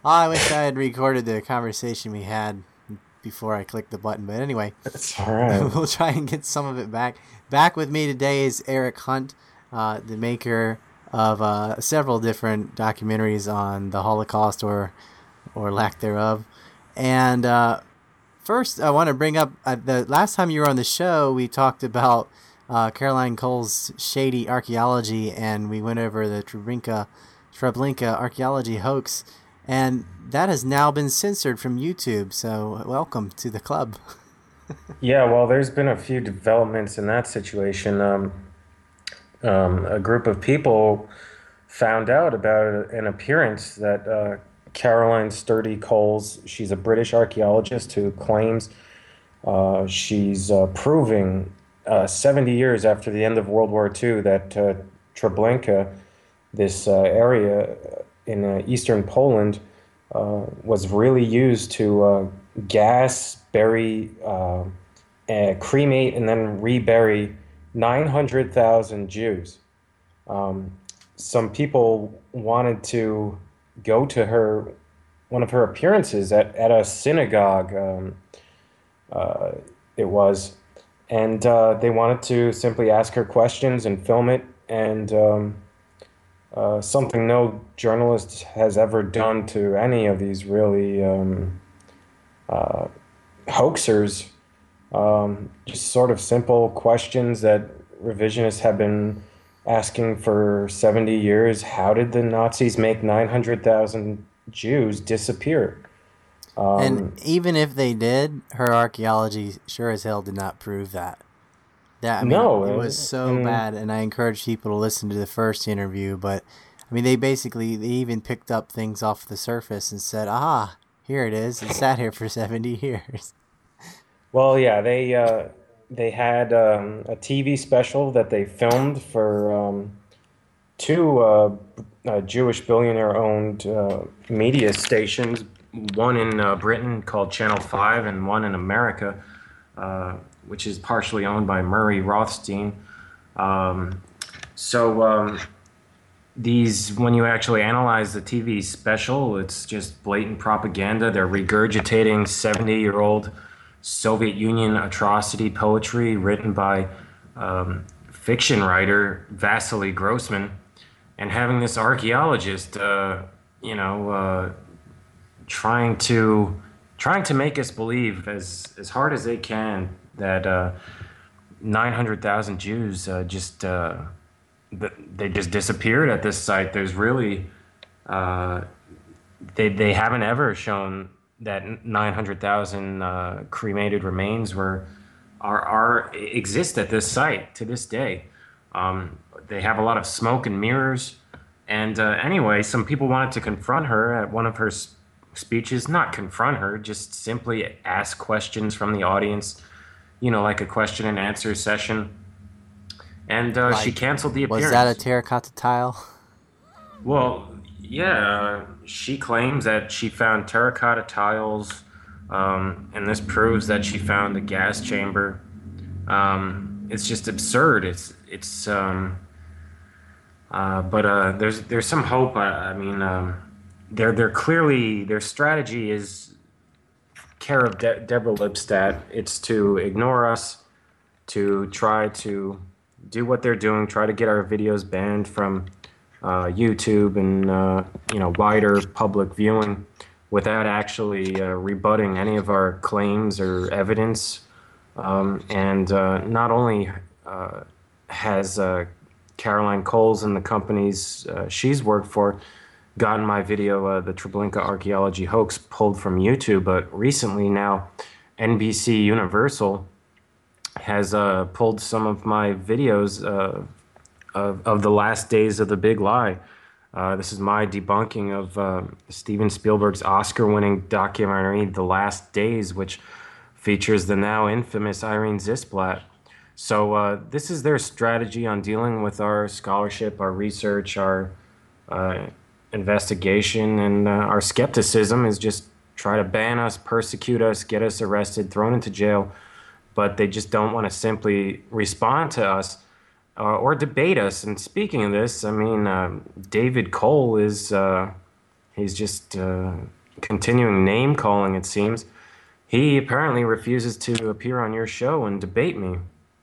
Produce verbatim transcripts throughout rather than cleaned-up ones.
I wish I had recorded the conversation we had before I clicked the button. But anyway, It's all right. we'll try and get some of it back. Back with me today is Eric Hunt, uh, the maker of uh, several different documentaries on the Holocaust or or lack thereof. And uh, first, I want to bring up uh, the last time you were on the show, we talked about uh, Caroline Cole's shady archaeology, and we went over the Treblinka, Treblinka archaeology hoax. And that has now been censored from YouTube, so welcome to the club. Yeah, well, there's been a few developments in that situation. Um, um, a group of people found out about an appearance that uh, Caroline Sturdy Coles, she's a British archaeologist who claims uh, she's uh, proving uh, seventy years after the end of World War Two that uh, Treblinka, this uh, area in uh, eastern Poland, uh, was really used to uh, gas, bury, uh, uh, cremate, and then rebury nine hundred thousand Jews. Um, some people wanted to go to her, one of her appearances at, at a synagogue, um, uh, it was, and uh, they wanted to simply ask her questions and film it, and um, uh, something no journalist has ever done to any of these really um, uh, hoaxers. Um, just sort of simple questions that revisionists have been asking for seventy years. How did the Nazis make nine hundred thousand Jews disappear? Um, And even if they did, her archaeology sure as hell did not prove that. That I mean, no, it was so and, bad, and I encourage people to listen to the first interview. But I mean, they basically they even picked up things off the surface and said, "Ah, here it is. It sat here for seventy years." Well, yeah, they uh, they had um, a T V special that they filmed for um, two uh, uh, Jewish billionaire-owned uh, media stations, one in uh, Britain called Channel five and one in America, uh, which is partially owned by Murray Rothstein. Um, so um, these, when you actually analyze the T V special, it's just blatant propaganda. They're regurgitating seventy-year-old Soviet Union atrocity poetry written by um, fiction writer Vasily Grossman, and having this archaeologist, uh, you know, uh, trying to trying to make us believe as as hard as they can that uh, nine hundred thousand Jews uh, just uh, they just disappeared at this site. There's really uh, they they haven't ever shown that nine hundred thousand uh, cremated remains were are are exist at this site to this day. Um, they have a lot of smoke and mirrors. And uh, anyway, some people wanted to confront her at one of her s- speeches. Not confront her, just simply ask questions from the audience. You know, like a question and answer session. And uh, Like, she canceled the was appearance. that a terracotta tile? Well, yeah, she claims that she found terracotta tiles, um, and this proves that she found a gas chamber. Um, it's just absurd. It's it's. Um, uh, but uh, there's there's some hope. I, I mean, um, they're they're clearly their strategy is care of De- Deborah Lipstadt. It's to ignore us, to try to do what they're doing, try to get our videos banned from Uh, YouTube and uh, you know wider public viewing, without actually uh, rebutting any of our claims or evidence. Um, and uh, not only uh, has uh, Caroline Coles and the companies uh, she's worked for gotten my video, uh, the Treblinka archaeology hoax, pulled from YouTube, but recently now N B C Universal has uh, pulled some of my videos uh, Of, of the last days of the big lie. Uh, this is my debunking of uh, Steven Spielberg's Oscar-winning documentary, The Last Days, which features the now infamous Irene Zisblatt. So uh, this is their strategy on dealing with our scholarship, our research, our uh, investigation, and uh, our skepticism is just try to ban us, persecute us, get us arrested, thrown into jail. But they just don't want to simply respond to us Uh, or debate us. And speaking of this, I mean, uh, David Cole is, uh, he's just uh, continuing name calling, it seems. He apparently refuses to appear on your show and debate me.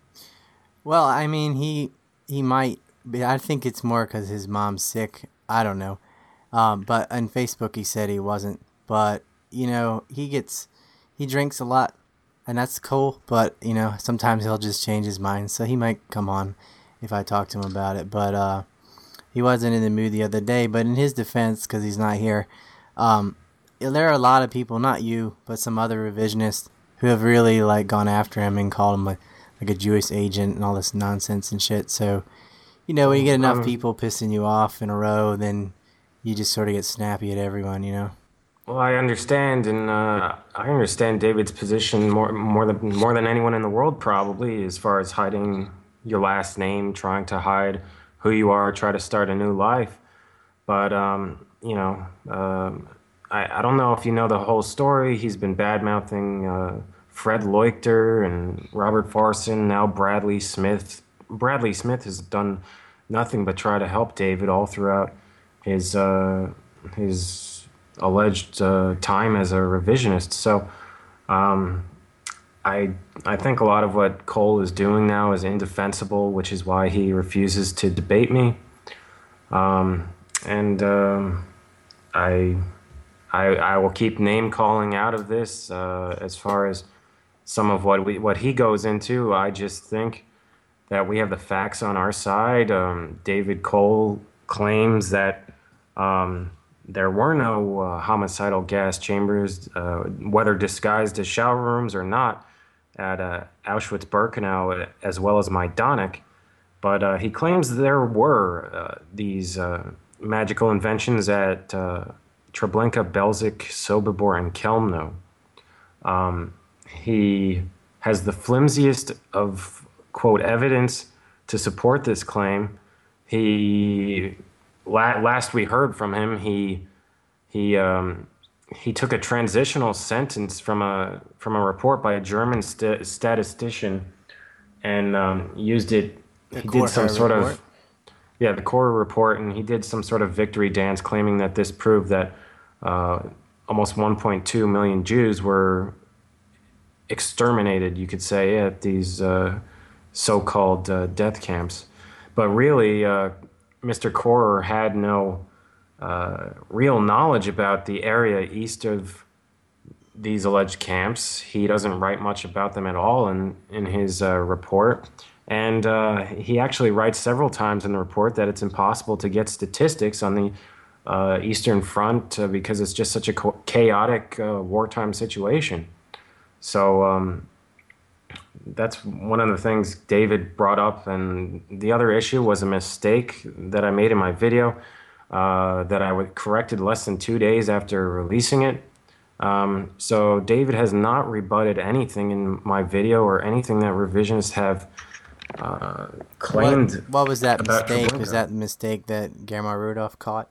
Well, I mean, he he might, but I think it's more because his mom's sick. I don't know. Um, but on Facebook, he said he wasn't. But you know, he gets he drinks a lot, and that's cool. But you know, sometimes he'll just change his mind, so he might come on if I talk to him about it. But uh, he wasn't in the mood the other day. But in his defense, because he's not here, um, there are a lot of people, not you, but some other revisionists who have really like gone after him and called him like, like a Jewish agent and all this nonsense and shit. So, you know, when you get enough Um, people pissing you off in a row, then you just sort of get snappy at everyone, you know. well, I understand, and uh, I understand David's position more more than more than anyone in the world, probably, as far as hiding your last name, trying to hide who you are, try to start a new life. But um, you know, um, I I don't know if you know the whole story. He's been bad mouthing uh, Fred Leuchter and Robert Farson, now Bradley Smith. Bradley Smith has done nothing but try to help David all throughout his uh, his alleged uh, time as a revisionist. So um, I I think a lot of what Cole is doing now is indefensible, which is why he refuses to debate me. Um, and um, I, I I will keep name calling out of this. Uh, as far as some of what we what he goes into, I just think that we have the facts on our side. Um, David Cole claims that um, there were no uh, homicidal gas chambers, uh, whether disguised as shower rooms or not, at uh, Auschwitz-Birkenau as well as Majdanek. But uh, he claims there were uh, these uh, magical inventions at uh, Treblinka, Belzec, Sobibor, and Chelmno. Um, he has the flimsiest of, quote, evidence to support this claim. He la- last we heard from him, he he um, he took a transitional sentence from a from a report by a German st- statistician and um, used it. The He did some Korher sort report. of yeah, the Cora report, and he did some sort of victory dance, claiming that this proved that uh, almost one point two million Jews were exterminated, you could say, at these uh, so-called uh, death camps. But really, uh, mister Korer had no uh, real knowledge about the area east of these alleged camps. He doesn't write much about them at all in, in his uh, report. And uh, he actually writes several times in the report that it's impossible to get statistics on the uh, Eastern Front uh, because it's just such a co- chaotic uh, wartime situation. So um, that's one of the things David brought up. And the other issue was a mistake that I made in my video uh, that I would corrected less than two days after releasing it. Um, so David has not rebutted anything in my video or anything that revisionists have uh, claimed What what was that about mistake? Was Treblinka. that the mistake that Guillermo Rudolph caught?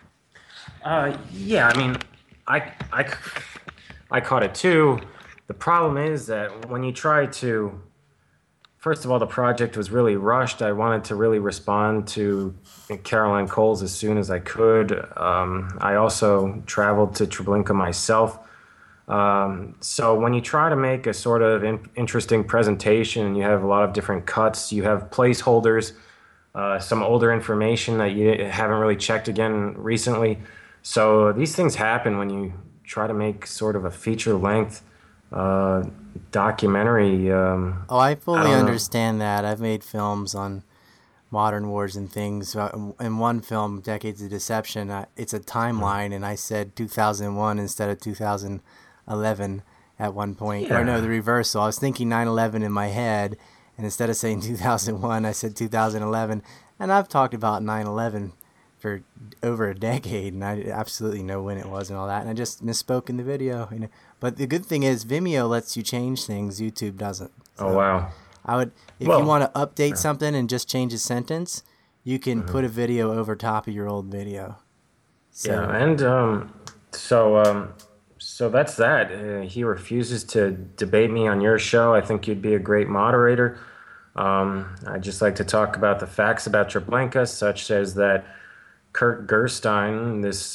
Uh, yeah, I mean, I, I, I caught it too. The problem is that when you try to, first of all, the project was really rushed. I wanted to really respond to Caroline Coles as soon as I could. Um, I also traveled to Treblinka myself. Um, so when you try to make a sort of in- interesting presentation, you have a lot of different cuts, you have placeholders, uh, some older information that you haven't really checked again recently. So these things happen when you try to make sort of a feature length uh, documentary. Um, Oh, I I fully don't know. understand that. I've made films on modern wars and things. Uh, In one film, Decades of Deception, uh, it's a timeline, and I said two thousand one instead of two thousand eleven at one point. Or no, Yeah. the reversal. I was thinking nine eleven in my head, and instead of saying two thousand one, I said two thousand eleven. And I've talked about nine eleven for over a decade, and I absolutely know when it was and all that. And I just misspoke in the video. You know. But the good thing is Vimeo lets you change things. YouTube doesn't. Oh, So wow. I would, if you Well, want to update something and just change a sentence, you can put a video over top of your old video. yeah, So, and um, so um, so that's that. Uh, he refuses to debate me on your show. I think you'd be a great moderator. Um, I'd just like to talk about the facts about Treblinka, such as that Kurt Gerstein, this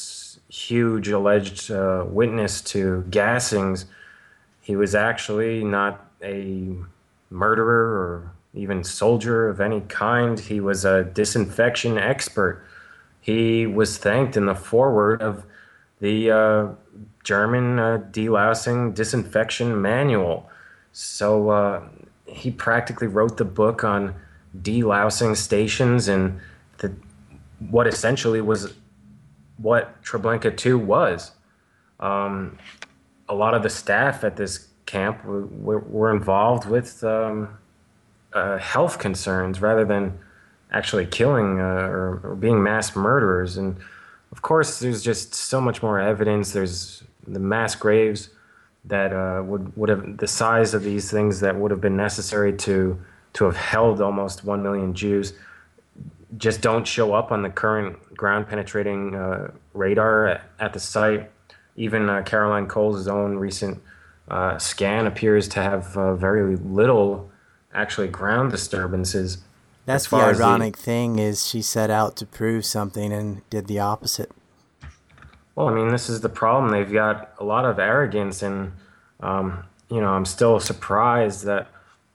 huge alleged uh, witness to gassings, he was actually not a murderer or even soldier of any kind. He was a disinfection expert. He was thanked in the foreword of the uh, German uh, delousing disinfection manual. So uh, he practically wrote the book on delousing stations and the, what essentially was what Treblinka two was. Um, a lot of the staff at this camp were, were, were involved with um, uh, health concerns rather than actually killing uh, or, or being mass murderers. And of course, there's just so much more evidence. There's the mass graves that uh, would would have the size of these things that would have been necessary to to have held almost one million Jews just don't show up on the current ground penetrating uh, radar at, at the site. Even uh, Caroline Cole's own recent uh, scan appears to have uh, very little actually ground disturbances. That's As the far as ironic thing is she set out to prove something and did the opposite. Well, I mean, this is the problem. They've got a lot of arrogance, and um, you know, I'm still surprised that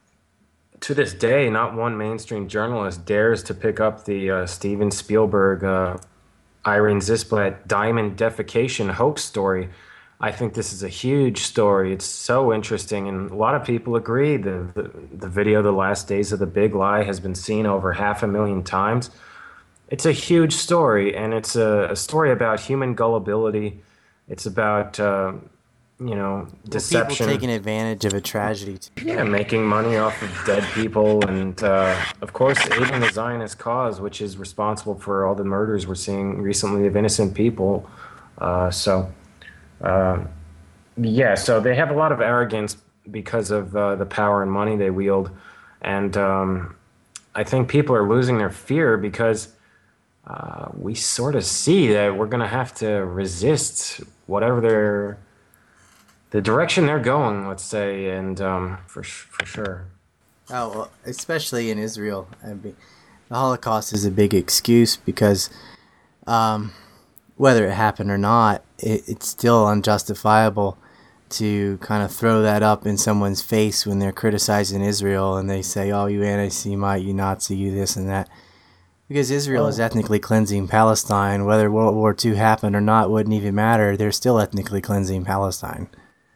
to this day, not one mainstream journalist dares to pick up the uh, Steven Spielberg, uh, Irene Zisblat diamond defecation hoax story. I think this is a huge story. It's so interesting, and a lot of people agree. The, the the video, "The Last Days of the Big Lie," has been seen over half a million times. It's a huge story, and it's a, a story about human gullibility. It's about uh, you know Well, people deception. taking advantage of a tragedy. Yeah, making money off of dead people, and uh, of course, aiding the Zionist cause, which is responsible for all the murders we're seeing recently of innocent people. Uh, so. Uh, yeah, so they have a lot of arrogance because of uh, the power and money they wield, and um, I think people are losing their fear because uh, we sort of see that we're going to have to resist whatever they're the direction they're going, let's say, and um, for for sure. Oh, well, especially in Israel. I mean, the Holocaust is a big excuse because um, whether it happened or not, it, it's still unjustifiable to kind of throw that up in someone's face when they're criticizing Israel and they say, oh, you anti-Semite, you Nazi, you this and that. Because Israel is Well, ethnically cleansing Palestine. Whether World War Two happened or not wouldn't even matter. They're still ethnically cleansing Palestine.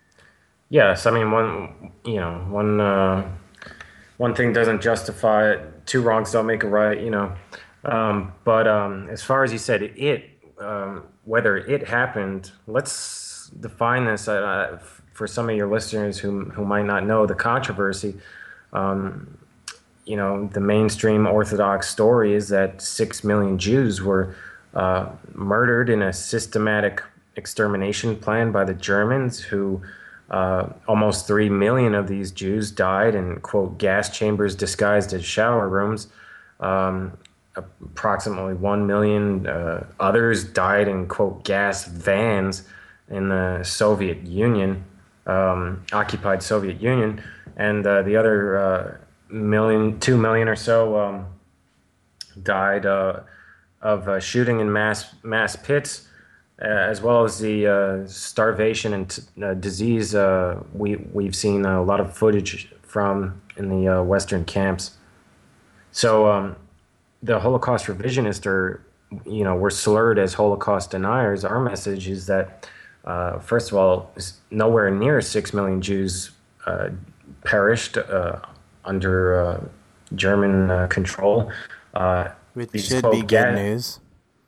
yes, I mean one you know one uh, one thing doesn't justify it. Two wrongs don't make a right, you know. Um, but um, as far as you said, it um, whether it happened, let's define this uh, for some of your listeners who who might not know the controversy. Um, you know, the mainstream Orthodox story is that six million Jews were uh, murdered in a systematic extermination plan by the Germans, who uh, almost three million of these Jews died in, quote, gas chambers disguised as shower rooms. Um, approximately one million uh, others died in, quote, gas vans in the Soviet Union, um, occupied Soviet Union. And uh, the other uh, million, two million or so um, died uh, of uh, shooting in mass mass pits, uh, as well as the uh, starvation and t- uh, disease uh, we we've seen a lot of footage from in the uh, Western camps. So um, the Holocaust revisionists are, you know, we're slurred as Holocaust deniers. Our message is that, uh, first of all, nowhere near six million Jews uh, perished uh, under uh, German uh, control. Uh, Which these should be quote good gas, news.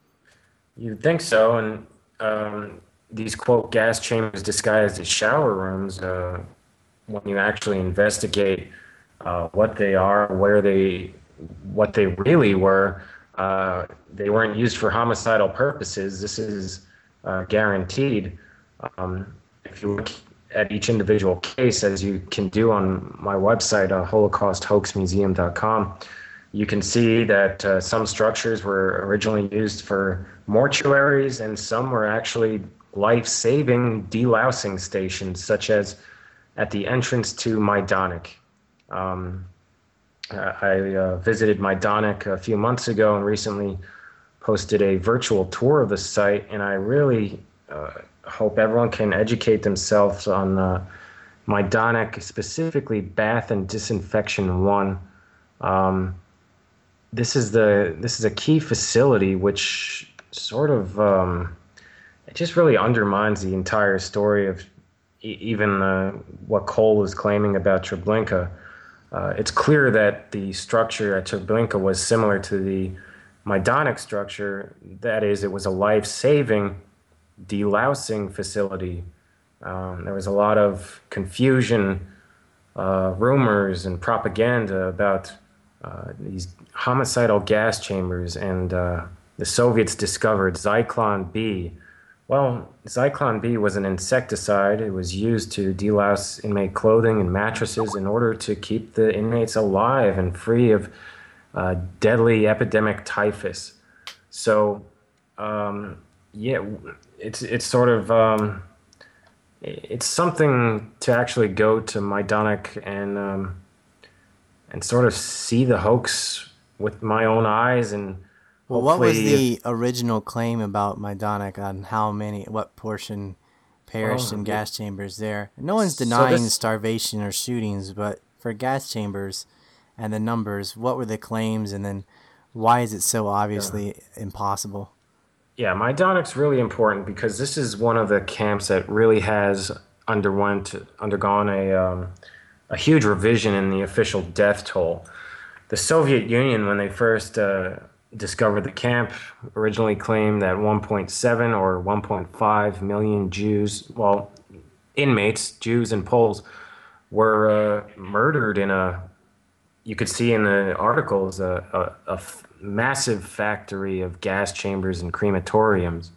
you'd think so, and um, these quote gas chambers disguised as shower rooms. Uh, when you actually investigate uh, what they are, where they, what they really were, uh, they weren't used for homicidal purposes. This is uh, guaranteed. Um, if you look at each individual case, as you can do on my website, uh, holocaust hoax museum dot com, you can see that uh, some structures were originally used for mortuaries and some were actually life-saving delousing stations, such as at the entrance to Majdanek. Um, I uh, visited Majdanek a few months ago and recently hosted a virtual tour of the site, and I really uh, hope everyone can educate themselves on uh, Majdanek, specifically Bath and Disinfection One. Um, this is the this is a key facility which sort of um, it just really undermines the entire story of e- even uh, what Cole is claiming about Treblinka. Uh, it's clear that the structure at Treblinka was similar to the Majdanek structure. That is, it was a life-saving delousing facility. Um, there was a lot of confusion, uh, rumors, and propaganda about uh, these homicidal gas chambers, and uh, the Soviets discovered Zyklon B. Well, Zyklon B was an insecticide. It was used to delouse inmate clothing and mattresses in order to keep the inmates alive and free of uh, deadly epidemic typhus. So, um, yeah, it's it's sort of um, it's something to actually go to Majdanek and um, and sort of see the hoax with my own eyes, and Well, what was hopefully, the original claim about Majdanek on how many, what portion perished well, in yeah, gas chambers there? No one's so denying this. starvation or shootings, but for gas chambers and the numbers, what were the claims, and then why is it so Yeah. obviously impossible? Yeah, Majdanek's really important because this is one of the camps that really has underwent undergone a um, a huge revision in the official death toll. The Soviet Union, when they first uh, discovered the camp, originally claimed that one point seven or one point five million Jews, well, inmates, Jews and Poles, were uh, murdered in a, you could see in the articles, a, a, a f- massive factory of gas chambers and crematoriums.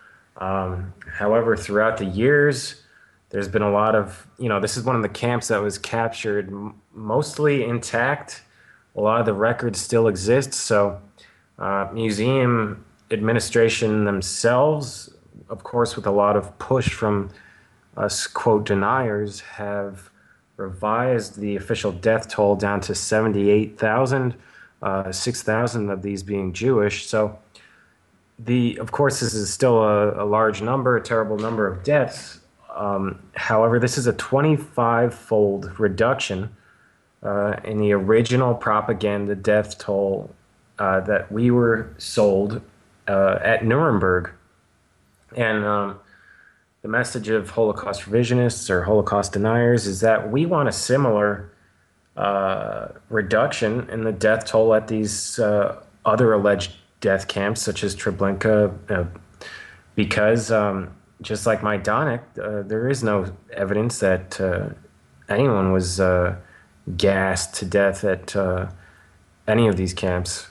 Um, however, throughout the years, there's been a lot of, you know, this is one of the camps that was captured m- mostly intact. A lot of the records still exist. So, uh, museum administration themselves, of course, with a lot of push from us, quote, deniers, have revised the official death toll down to seventy-eight thousand, uh, six thousand of these being Jewish. So, the of course, this is still a, a large number, a terrible number of deaths. Um, however, this is a twenty-five fold reduction uh, in the original propaganda death toll uh, that we were sold uh, at Nuremberg. And um, the message of Holocaust revisionists or Holocaust deniers is that we want a similar uh, reduction in the death toll at these uh, other alleged death camps, such as Treblinka, uh, because um, just like Majdanek, uh, there is no evidence that uh, anyone was uh, gassed to death at uh, any of these camps.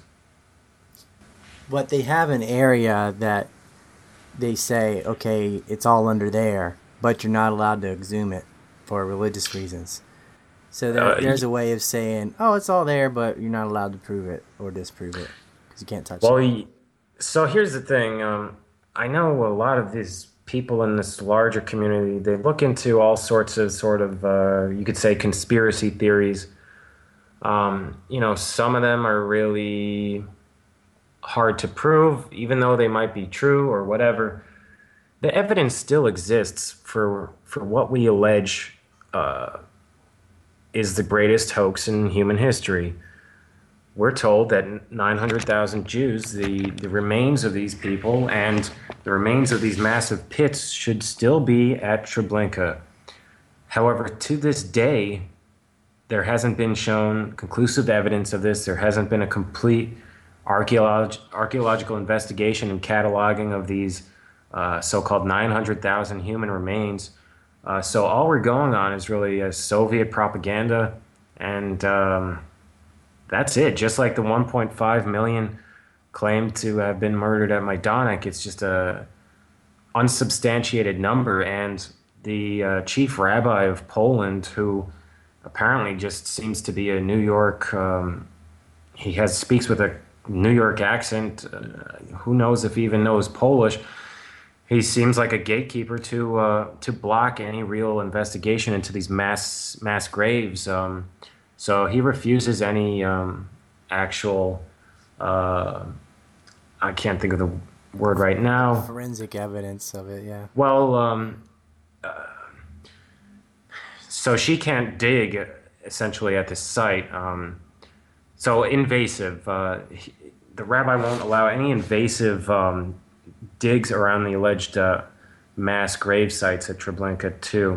But they have an area that they say, okay, it's all under there, but you're not allowed to exhume it for religious reasons. So there, Uh, there's a way of saying, oh, it's all there, but you're not allowed to prove it or disprove it because you can't touch it. well, so here's the thing. Um, I know a lot of these people in this larger community, they look into all sorts of sort of, uh, you could say, conspiracy theories. Um, you know, some of them are really hard to prove, even though they might be true or whatever. The evidence still exists for for what we allege uh, is the greatest hoax in human history. We're told that nine hundred thousand Jews, the, the remains of these people and the remains of these massive pits, should still be at Treblinka. However, to this day, there hasn't been shown conclusive evidence of this. There hasn't been a complete archaeolog- archaeological investigation and cataloging of these uh, so-called nine hundred thousand human remains. Uh, so all we're going on is really a Soviet propaganda, and um, that's it. Just like the one point five million claimed to have been murdered at Majdanek, it's just a unsubstantiated number. And the uh, chief rabbi of Poland, who apparently just seems to be a New York, um, he has speaks with a New York accent. Uh, who knows if he even knows Polish? He seems like a gatekeeper to uh, to block any real investigation into these mass mass graves. Um, so he refuses any um, actual, uh, I can't think of the word right now. Forensic evidence of it, yeah. Well, um, so she can't dig essentially at this site. Um, so invasive. Uh, he, the rabbi won't allow any invasive um, digs around the alleged uh, mass grave sites at Treblinka two.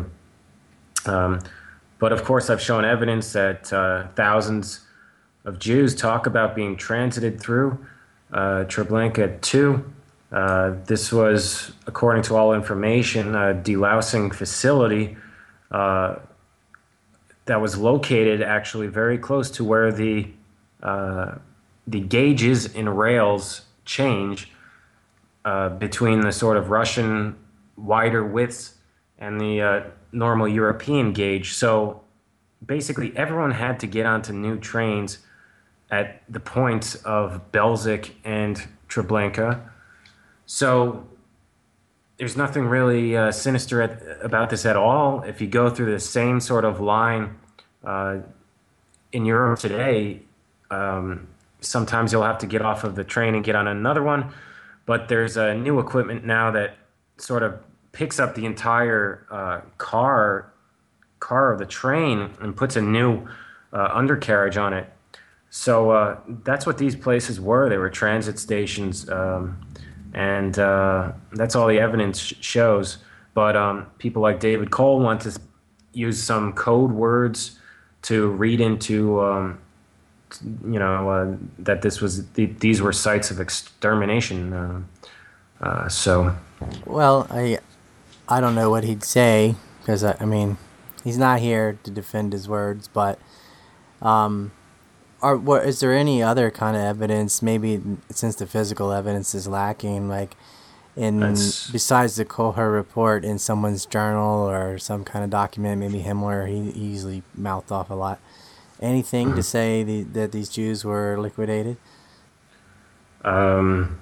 Um, but of course, I've shown evidence that uh, thousands of Jews talk about being transited through uh, Treblinka two. Uh, this was, according to all information, a delousing facility uh, that was located actually very close to where the uh, the gauges in rails change uh, between the sort of Russian wider widths and the uh, normal European gauge. So basically, everyone had to get onto new trains at the points of Belzec and Treblinka. So there's nothing really uh, sinister at, about this at all. If you go through the same sort of line uh, in Europe today, um, sometimes you'll have to get off of the train and get on another one. But there's a uh, new equipment now that sort of picks up the entire uh, car car of the train and puts a new uh, undercarriage on it. So uh, that's what these places were. They were transit stations. Um, And uh, that's all the evidence sh- shows. But um, people like David Cole want to use some code words to read into, um, you know, uh, that this was th- these were sites of extermination. Uh, uh, so, Well, I I don't know what he'd say because I, I mean, he's not here to defend his words. But um, are what is there any other kind of evidence? Maybe since the physical evidence is lacking, like in that's besides the Koher report in someone's journal or some kind of document, maybe Himmler, he, he usually mouthed off a lot. Anything to say the, that these Jews were liquidated? um,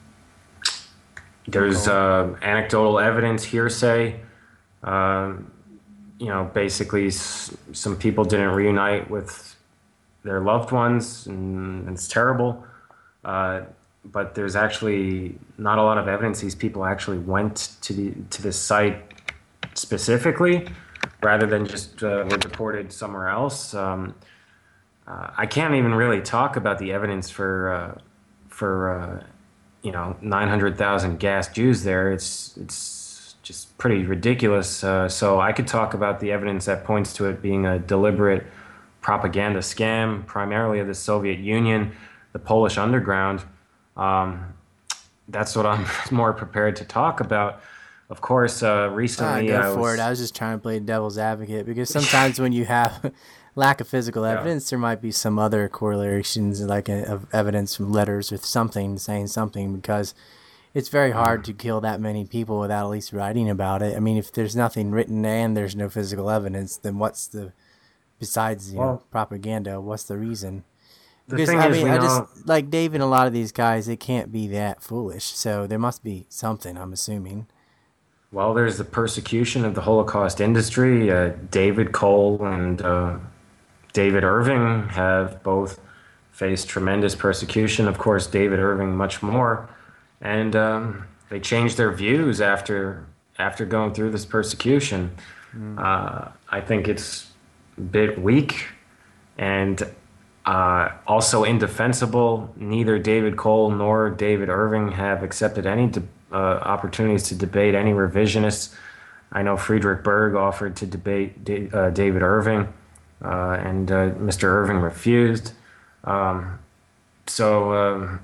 there's uh, anecdotal evidence, hearsay. Um, you know, basically, s- some people didn't reunite with their loved ones, and it's terrible. Uh, but there's actually not a lot of evidence these people actually went to the to this site specifically, rather than just uh, were deported somewhere else. Um, uh, I can't even really talk about the evidence for uh, for uh, you know nine hundred thousand gas Jews there. It's it's just pretty ridiculous. Uh, so I could talk about the evidence that points to it being a deliberate propaganda scam, primarily of the Soviet Union, the Polish underground. Um, that's what I'm more prepared to talk about. Of course, uh, Ah, recently go I for it. was, I was just trying to play devil's advocate because sometimes when you have lack of physical yeah, evidence, there might be some other correlations, like a, of evidence from letters or something saying something. Because it's very hard to kill that many people without at least writing about it. I mean, if there's nothing written and there's no physical evidence, then what's the besides you know well, propaganda? What's the reason? the Because thing I is, mean, we I just know, like Dave and a lot of these guys. They can't be that foolish, so there must be something. I'm assuming. well, there's the persecution of the Holocaust industry. Uh, David Cole and uh, David Irving have both faced tremendous persecution. Of course, David Irving much more, and um, they changed their views after after going through this persecution. Mm. Uh, I think it's a bit weak and uh, also indefensible. Neither David Cole nor David Irving have accepted any de- uh, opportunities to debate any revisionists. I know Friedrich Berg offered to debate Da- uh, David Irving, uh, and uh, Mister Irving refused. Um, so um,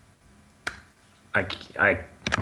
I, I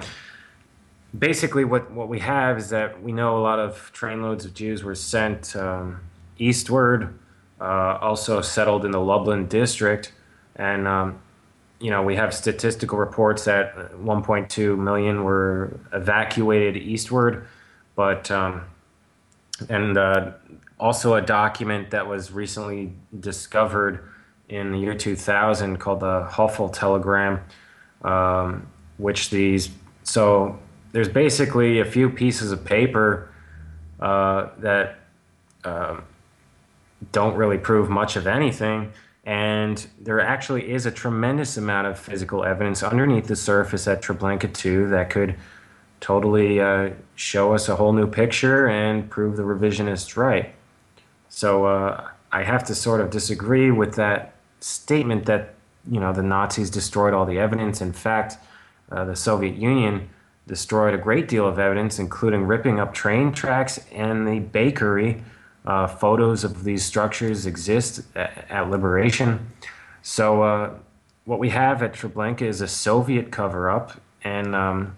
basically what, what we have is that we know a lot of trainloads of Jews were sent um, eastward, uh, also settled in the Lublin district, and um, you know we have statistical reports that one point two million were evacuated eastward, but um, and uh, also a document that was recently discovered in the year two thousand called the Hoffel Telegram, um, which these so there's basically a few pieces of paper uh, that uh, don't really prove much of anything, And there actually is a tremendous amount of physical evidence underneath the surface at Treblinka two that could totally uh, show us a whole new picture and prove the revisionists right. So uh, I have to sort of disagree with that statement that, you know, the Nazis destroyed all the evidence. In fact, uh, the Soviet Union destroyed a great deal of evidence, including ripping up train tracks and the bakery. Uh, photos of these structures exist at, at Liberation. So uh, what we have at Treblinka is a Soviet cover-up, and um,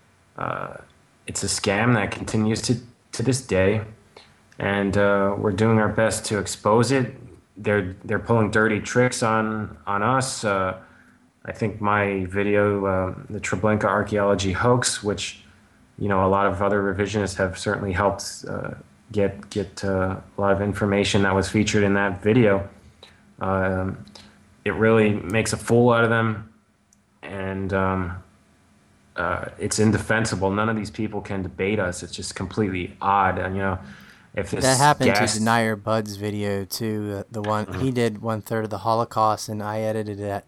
uh, it's a scam that continues to, to this day. And uh, we're doing our best to expose it. They're they're pulling dirty tricks on on us. Uh, I think my video, uh, the Treblinka archaeology hoax, which you know a lot of other revisionists have certainly helped uh, get get uh, a lot of information that was featured in that video. Um, it really makes a fool out of them, and um, uh, it's indefensible. None of these people can debate us. It's just completely odd, and you know. If That this happened to gas, Denier Bud's video too. Uh, the one he did one third of the Holocaust, and I edited it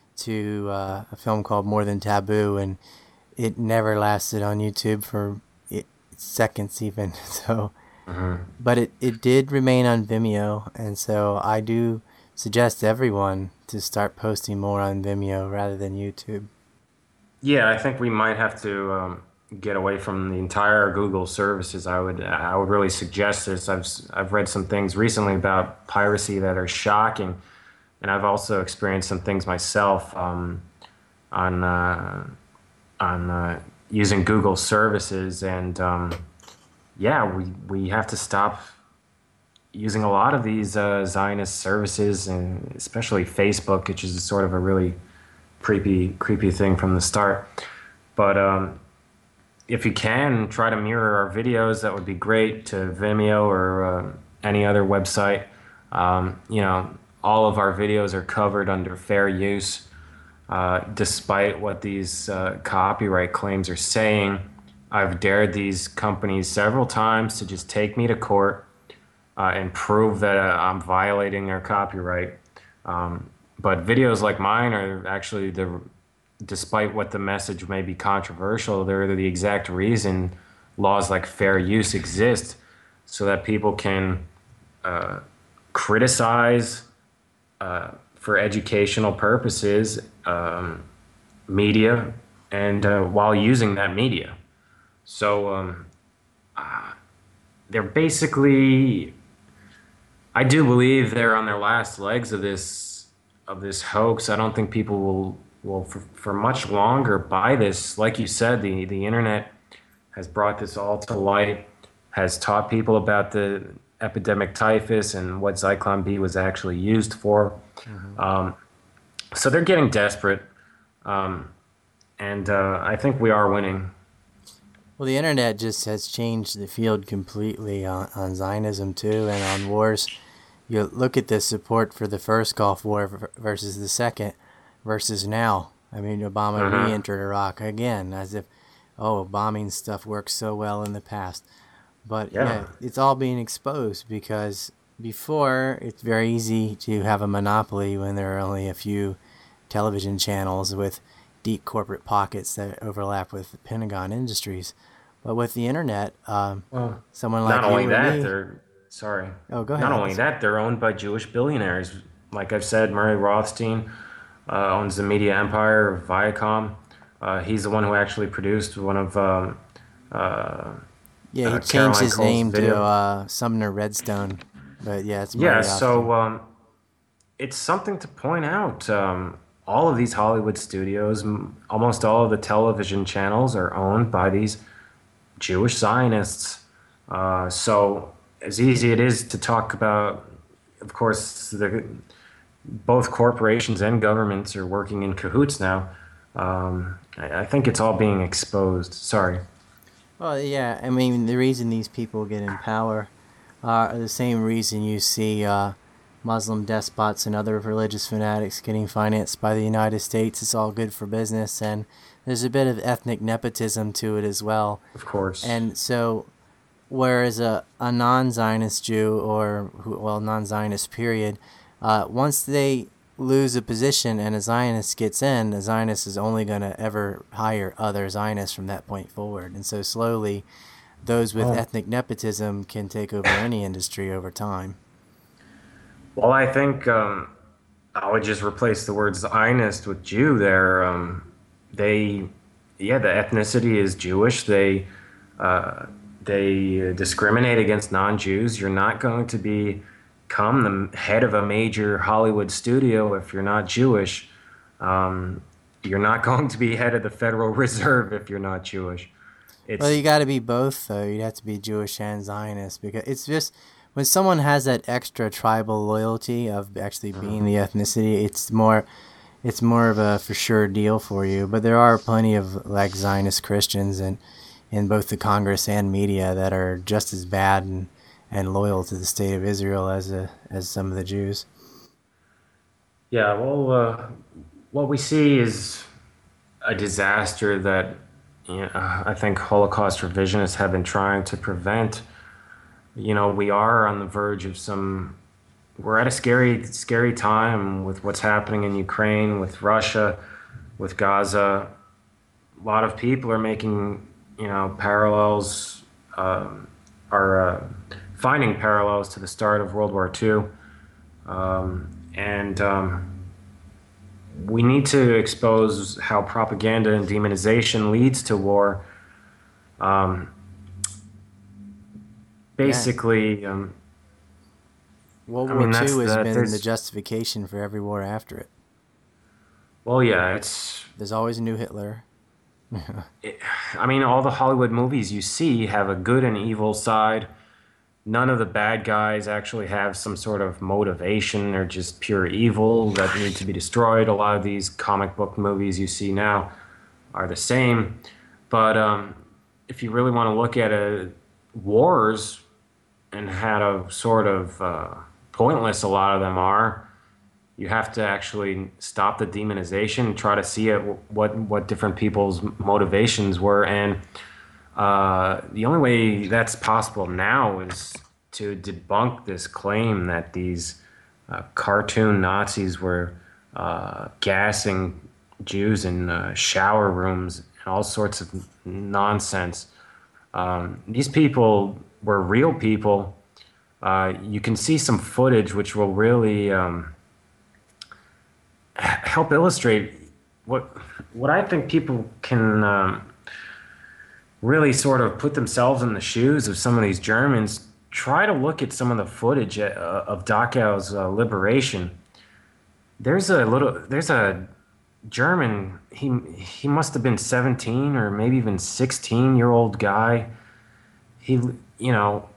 to uh, a film called More Than Taboo, and it never lasted on YouTube for it, seconds even. So, but it it did remain on Vimeo, and so I do suggest everyone to start posting more on Vimeo rather than YouTube. yeah, I think we might have to um, get away from the entire Google services. I would I would really suggest this. I've s- I've read some things recently about piracy that are shocking, and I've also experienced some things myself um, on uh, on uh, using Google services, and um, yeah, we we have to stop using a lot of these uh, Zionist services, and especially Facebook, which is sort of a really creepy creepy thing from the start. But um, if you can try to mirror our videos, that would be great, to Vimeo or uh, any other website. Um, you know, all of our videos are covered under fair use, uh, despite what these uh, copyright claims are saying. I've dared these companies several times to just take me to court uh, and prove that uh, I'm violating their copyright. Um, but videos like mine are actually the, despite what the message may be controversial, they're the exact reason laws like fair use exist, so that people can uh, criticize uh, for educational purposes um, media, and uh, while using that media. So um, they're basically, I do believe they're on their last legs of this of this hoax. I don't think people will will for, for much longer buy this. Like you said, the the internet has brought this all to light, has taught people about the epidemic typhus and what Zyklon B was actually used for. Um, so they're getting desperate, um, and uh, I think we are winning. Well, the internet just has changed the field completely on, on Zionism too, and on wars. You look at the support for the first Gulf War v- versus the second versus now. I mean, Obama Mhm. re-entered Iraq again, as if, oh, bombing stuff worked so well in the past. But Yeah. yeah, it's all being exposed because before it's very easy to have a monopoly when there are only a few television channels with deep corporate pockets that overlap with the Pentagon Industries. But with the internet, um, Well, someone like not only you or that, me. they're sorry. Oh, go Not ahead. only that, they're owned by Jewish billionaires. Like I've said, Murray Rothstein uh, owns the media empire of Viacom. Uh, he's the one who actually produced one of um, uh, Yeah, he uh, changed Caroline his Cole's name to video. uh, Sumner Redstone. But yeah, it's Yeah, Murray Rothstein. so um, it's something to point out. Um, all of these Hollywood studios, m- almost all of the television channels are owned by these Jewish Zionists. Uh, so as easy it is to talk about, of course, the, both corporations and governments are working in cahoots now. Um, I, I think it's all being exposed. Sorry. Well, yeah, I mean, the reason these people get in power are the same reason you see uh, Muslim despots and other religious fanatics getting financed by the United States. It's all good for business, and there's a bit of ethnic nepotism to it as well. Of course. And so, whereas a, a non-Zionist Jew or, who- well, non-Zionist period Uh, once they lose a position and a Zionist gets in, a Zionist is only going to ever hire other Zionists from that point forward. And so slowly, those with Well, ethnic nepotism can take over any industry over time. well, I think um, I would just replace the word Zionist with Jew there. Um, they, yeah, the ethnicity is Jewish. They uh, they discriminate against non-Jews. You're not going to become the head of a major Hollywood studio if you're not Jewish. Um, you're not going to be head of the Federal Reserve if you're not Jewish. Well, It's you got to be both, though. You have to be Jewish and Zionist because it's just when someone has that extra tribal loyalty of actually being the ethnicity, it's more, it's more of a for sure deal for you. But there are plenty of like Zionist Christians and in both the Congress and media that are just as bad and, and loyal to the state of Israel as a, as some of the Jews. yeah. Well, uh, what we see is a disaster that you know, I think Holocaust revisionists have been trying to prevent. You know, we are on the verge of some. We're at a scary, scary time with what's happening in Ukraine, with Russia, with Gaza. A lot of people are making, you know, parallels, um, are uh, finding parallels to the start of World War Two, um, and um, we need to expose how propaganda and demonization leads to war. Um, Yeah. basically, um, World I War mean that's Two has the been the there's justification for every war after it. well, yeah, it's. There's always a new Hitler. It, I mean, all the Hollywood movies you see have a good and evil side. None of the bad guys actually have some sort of motivation. They're just pure evil that need to be destroyed. A lot of these comic book movies you see now are the same. But um, if you really want to look at a, wars and how to sort of uh, pointless a lot of them are, you have to actually stop the demonization, try to see it, what what different people's motivations were, and uh, the only way that's possible now is to debunk this claim that these uh, cartoon Nazis were uh, gassing Jews in uh, shower rooms and all sorts of nonsense. Um, these people were real people. Uh, you can see some footage which will really um, help illustrate what what I think people can um, really sort of put themselves in the shoes of some of these Germans. Try to look at some of the footage uh, of Dachau's uh, liberation. There's a little, there's a German. He he must have been seventeen or maybe even sixteen year old guy. He, you know,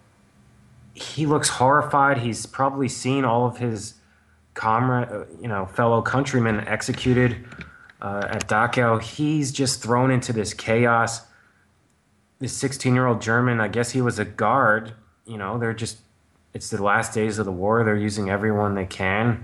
he looks horrified. He's probably seen all of his comrade, uh, you know, fellow countrymen executed uh, at Dachau. He's just thrown into this chaos. This sixteen-year-old German, I guess he was a guard. You know, they're just, it's the last days of the war. They're using everyone they can.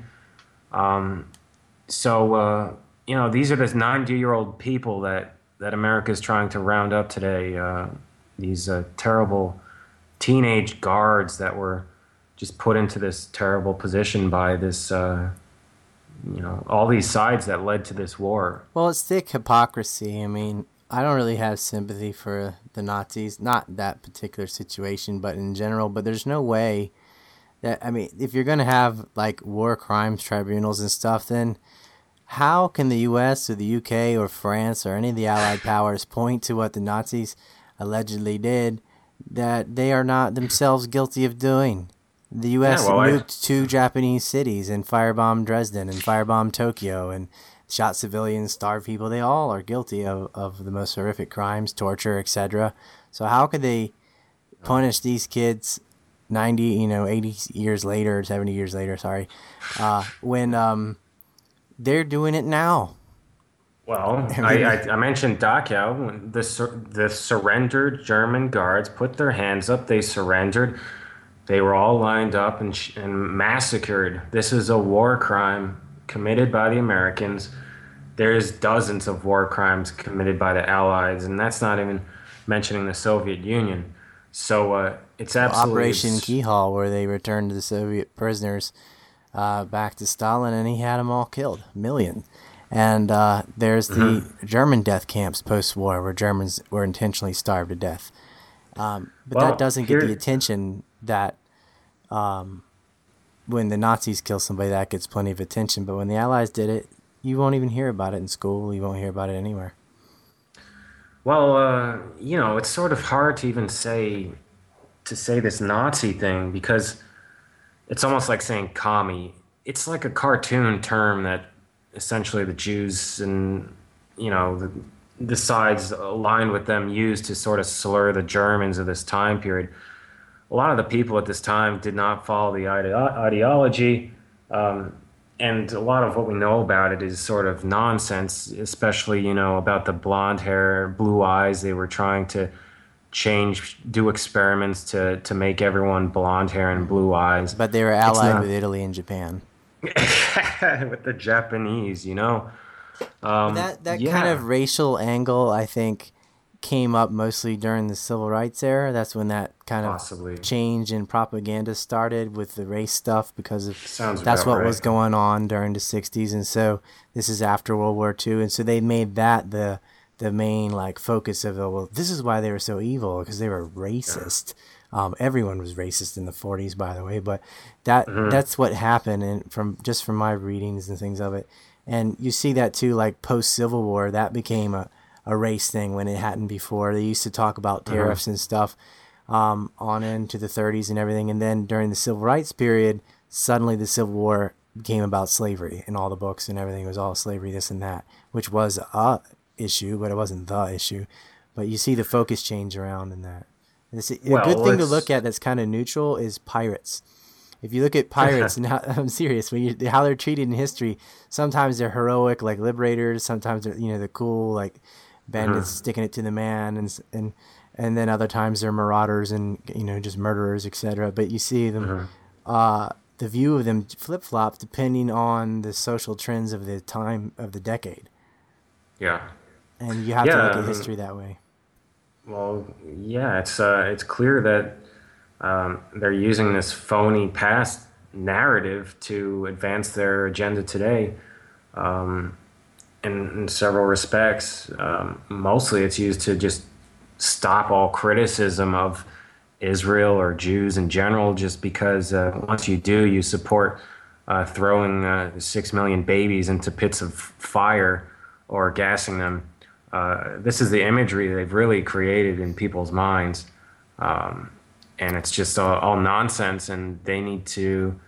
Um, so, uh, you know, these are the ninety-year-old people that, that America is trying to round up today. Uh, these uh, terrible teenage guards that were just put into this terrible position by this, uh, you know, all these sides that led to this war. Well, it's thick hypocrisy. I mean, I don't really have sympathy for the Nazis, not that particular situation, but in general. But there's no way that, I mean, if you're going to have like war crimes tribunals and stuff, then how can the U S or the U K or France or any of the Allied powers point to what the Nazis allegedly did that they are not themselves guilty of doing? The U S Yeah, well, I, nuked two Japanese cities and firebombed Dresden and firebombed Tokyo and shot civilians, starved people. They all are guilty of, of the most horrific crimes, torture, et cetera. So how could they punish these kids ninety, you know, eighty years later, seventy years later, sorry, uh, when um, they're doing it now? Well, I I, mean, I, I mentioned Dachau. When The, sur- the surrendered German guards put their hands up. They surrendered. They were all lined up and, sh- and massacred. This is a war crime committed by the Americans. There's dozens of war crimes committed by the Allies, and that's not even mentioning the Soviet Union. So uh, it's absolutely Operation abs- Keyhole, where they returned the Soviet prisoners uh, back to Stalin, and he had them all killed, a million. And uh, there's the Mm-hmm. German death camps post-war where Germans were intentionally starved to death. Um, but Well, that doesn't get the here, attention that um, when the Nazis kill somebody, that gets plenty of attention. But when the Allies did it, you won't even hear about it in school. You won't hear about it anywhere. well, uh, you know, it's sort of hard to even say to say this Nazi thing because it's almost like saying commie. It's like a cartoon term that essentially the Jews and you know the, the sides aligned with them used to sort of slur the Germans of this time period. A lot of the people at this time did not follow the ide- ideology, um, and a lot of what we know about it is sort of nonsense, especially you know about the blonde hair, blue eyes. They were trying to change, do experiments to to make everyone blonde hair and blue eyes. But they were It's allied not with Italy and Japan. with the Japanese, you know. But Um, that that kind yeah, of racial angle, I think, came up mostly during the civil rights era. That's when that kind of possibly change in propaganda started with the race stuff because of sounds that's about what right. was going on during the sixties. And so this is after World War Two, and so they made that the the main like focus of the, well, this is why they were so evil, because they were Yeah. racist. Um, everyone was racist in the forties, by the way, but that Hmm. that's what happened, and from just from my readings and things of it. And you see that too, like post Civil War, that became a, a race thing when it hadn't before. They used to talk about Hmm. tariffs and stuff um, on into the thirties and everything. And then during the Civil Rights period, suddenly the Civil War became about slavery, and all the books and everything was all slavery, this and that, which was a issue, but it wasn't the issue. But you see the focus change around in that. This, a good Well, thing to look let's. at that's kind of neutral is pirates. If you look at pirates and how, I'm serious, when you, how they're treated in history, sometimes they're heroic like liberators, sometimes they're you know the cool like bandits Hmm. sticking it to the man, and s- and and then other times they're marauders and you know just murderers, et cetera. But you see them, Hmm. uh, the view of them flip flop depending on the social trends of the time of the decade, Yeah. and you have to Yeah. look I at mean, history that way. well, yeah. It's uh, it's clear that um, they're using this phony past narrative to advance their agenda today. Um, in, in several respects. Um, mostly it's used to just stop all criticism of Israel or Jews in general, just because uh, once you do, you support uh, throwing uh, six million babies into pits of fire or gassing them. Uh, this is the imagery they've really created in people's minds. Um, and it's just all, all nonsense, and they need to,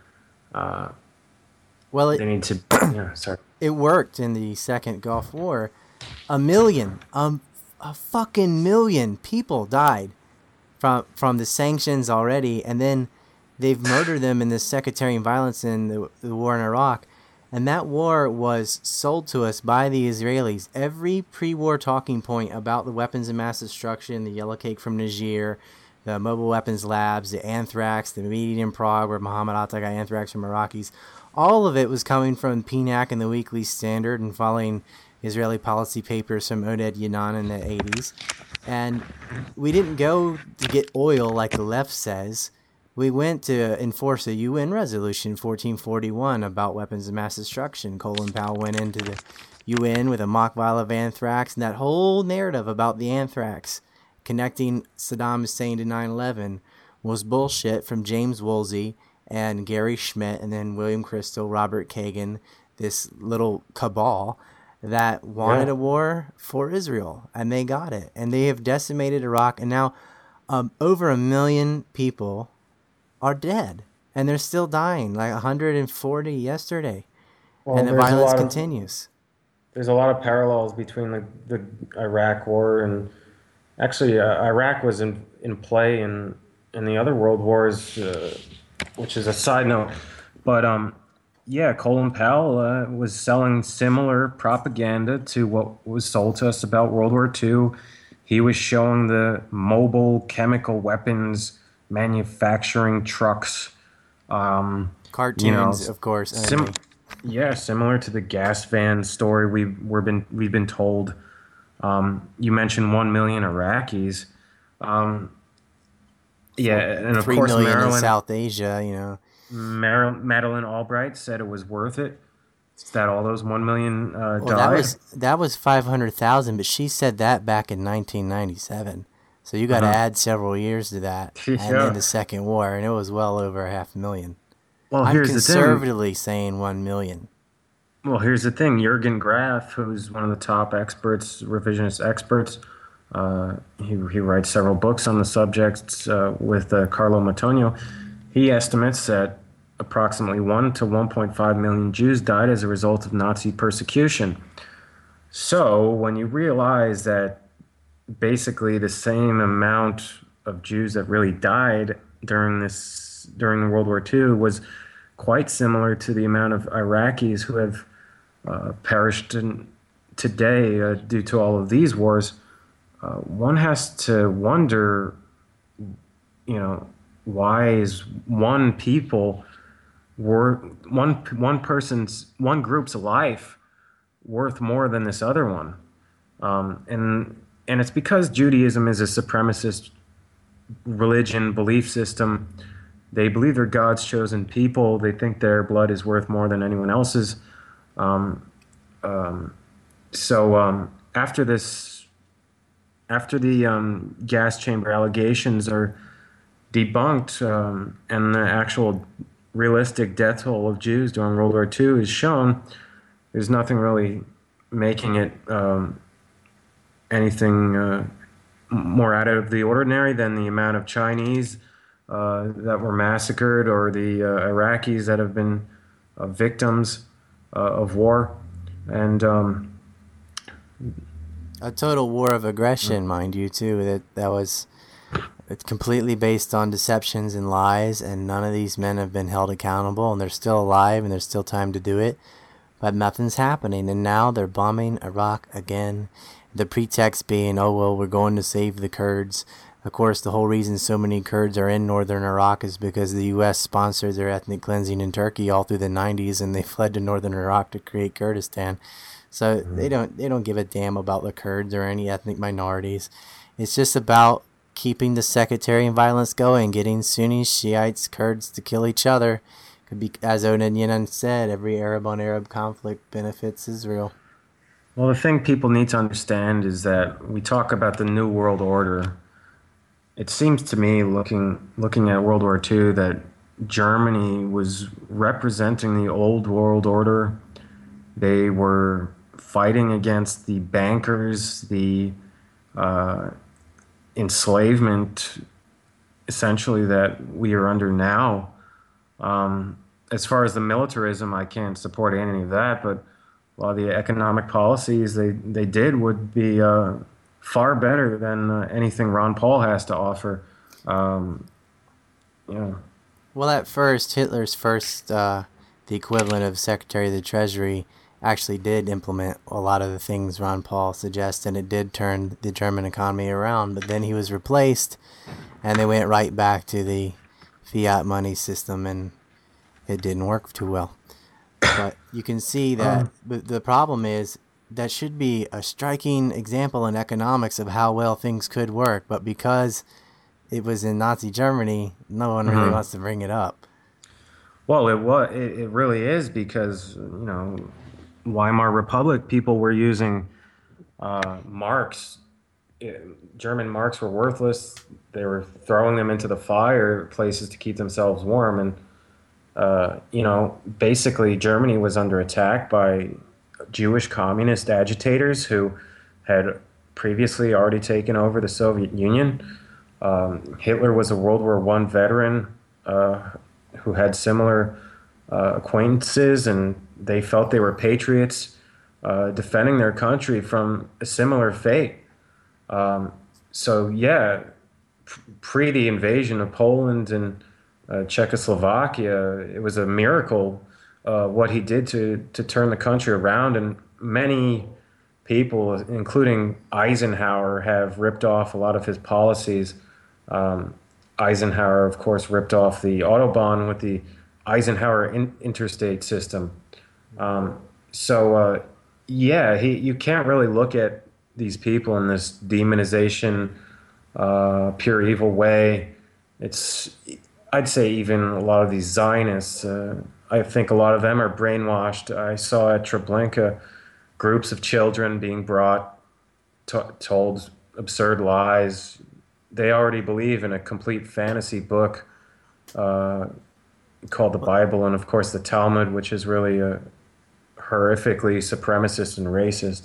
Well, they it need to, yeah, sorry. it worked in the second Gulf War. A million, um, a fucking million people died from from the sanctions already, and then they've murdered them in the sectarian violence in the, the war in Iraq. And that war was sold to us by the Israelis. Every pre-war talking point about the weapons of mass destruction, the yellow cake from Niger, the mobile weapons labs, the anthrax, the meeting in Prague where Muhammad Atta got anthrax from Iraqis, all of it was coming from P N A C and the Weekly Standard and following Israeli policy papers from Oded Yanan in the eighties. And we didn't go to get oil like the left says. We went to enforce a U N resolution fourteen forty-one about weapons of mass destruction. Colin Powell went into the U N with a mock vial of anthrax, and that whole narrative about the anthrax connecting Saddam Hussein to nine eleven was bullshit from James Woolsey and Gary Schmidt and then William Crystal, Robert Kagan, this little cabal that wanted Yeah. a war for Israel, and they got it. And they have decimated Iraq, and now um, over a million people are dead, and they're still dying, like one hundred forty yesterday, Well, and the there's a violence lot of continues. there's a lot of parallels between the, the Iraq War and actually uh, Iraq was in in play in in the other world wars, uh, which is a side note. But um, yeah, Colin Powell uh, was selling similar propaganda to what was sold to us about World War Two. He was showing the mobile chemical weapons manufacturing trucks. Um, you know, Cartoons, of course, sim only. yeah, similar to the gas van story we've we've been we've been told. Um, you mentioned one million Iraqis. Um, yeah, Four, and of three course million in Maryland. South Asia, you know. Mar- Madeleine Albright said it was worth it. That all those one million uh, Well, that died. was that was five hundred thousand, but she said that back in nineteen ninety-seven. So you got to Uh-huh. add several years to that, and in Yeah. the Second War, and it was well over a half a million. Well, I'm here's the thing. conservatively saying one million. Well, here's the thing. Jürgen Graf, who's one of the top experts, revisionist experts, uh, he, he writes several books on the subject uh, with uh, Carlo Matonio. He estimates that approximately one to one point five million Jews died as a result of Nazi persecution. So when you realize that basically the same amount of Jews that really died during this during World War Two was quite similar to the amount of Iraqis who have uh, perished in, today uh, due to all of these wars. Uh, one has to wonder, you know, why is one people were one one person's one group's life worth more than this other one? Um, and and it's because Judaism is a supremacist religion belief system. They believe they're God's chosen people. They think their blood is worth more than anyone else's. Um, um, so um, after this, after the um, gas chamber allegations are debunked, um, and the actual realistic death toll of Jews during World War Two is shown, there's nothing really making it um, anything uh, more out of the ordinary than the amount of Chinese uh, that were massacred, or the uh, Iraqis that have been uh, victims uh, of war. And um, A total war of aggression, mind you, too. That that was it's completely based on deceptions and lies, and none of these men have been held accountable, and they're still alive, and there's still time to do it. But nothing's happening, and now they're bombing Iraq again. The pretext being, oh, well, we're going to save the Kurds. Of course, the whole reason so many Kurds are in northern Iraq is because the U S sponsored their ethnic cleansing in Turkey all through the nineties, and they fled to northern Iraq to create Kurdistan. So they don't they don't give a damn about the Kurds or any ethnic minorities. It's just about keeping the sectarian violence going, getting Sunnis, Shiites, Kurds to kill each other. Could be, as Onan Yenan said, every Arab on Arab conflict benefits Israel. well, the thing people need to understand is that we talk about the New World Order. It seems to me, looking looking at World War Two, that Germany was representing the old world order. They were fighting against the bankers, the uh, enslavement, essentially, that we are under now. Um, as far as the militarism, I can't support any of that, but a lot of the economic policies they, they did would be uh, far better than uh, anything Ron Paul has to offer. Um, yeah. Well, at first, Hitler's first, uh, the equivalent of Secretary of the Treasury, actually did implement a lot of the things Ron Paul suggests, and it did turn the German economy around. But then he was replaced, and they went right back to the fiat money system, and it didn't work too well. But you can see that Um, but the problem is that should be a striking example in economics of how well things could work. But because it was in Nazi Germany, no one really mhm. wants to bring it up. Well, it was it, it really is because you know Weimar Republic people were using uh, marks. It- German marks were worthless. They were throwing them into the fire places to keep themselves warm, and uh, you know basically Germany was under attack by Jewish communist agitators who had previously already taken over the Soviet Union. Um, Hitler was a World War One veteran uh, who had similar uh, acquaintances, and they felt they were patriots uh, defending their country from a similar fate. Um, so yeah, pre the invasion of Poland and uh, Czechoslovakia, it was a miracle uh, what he did to to turn the country around, and many people, including Eisenhower, have ripped off a lot of his policies. Um, Eisenhower, of course, ripped off the Autobahn with the Eisenhower in- interstate system. Um, so, uh, yeah, he, you can't really look at these people in this demonization, uh, pure evil way. It's I'd say even a lot of these Zionists, uh, I think a lot of them are brainwashed. I saw at Treblinka groups of children being brought, to told absurd lies. They already believe in a complete fantasy book uh, called the Bible, and of course the Talmud, which is really a horrifically supremacist and racist.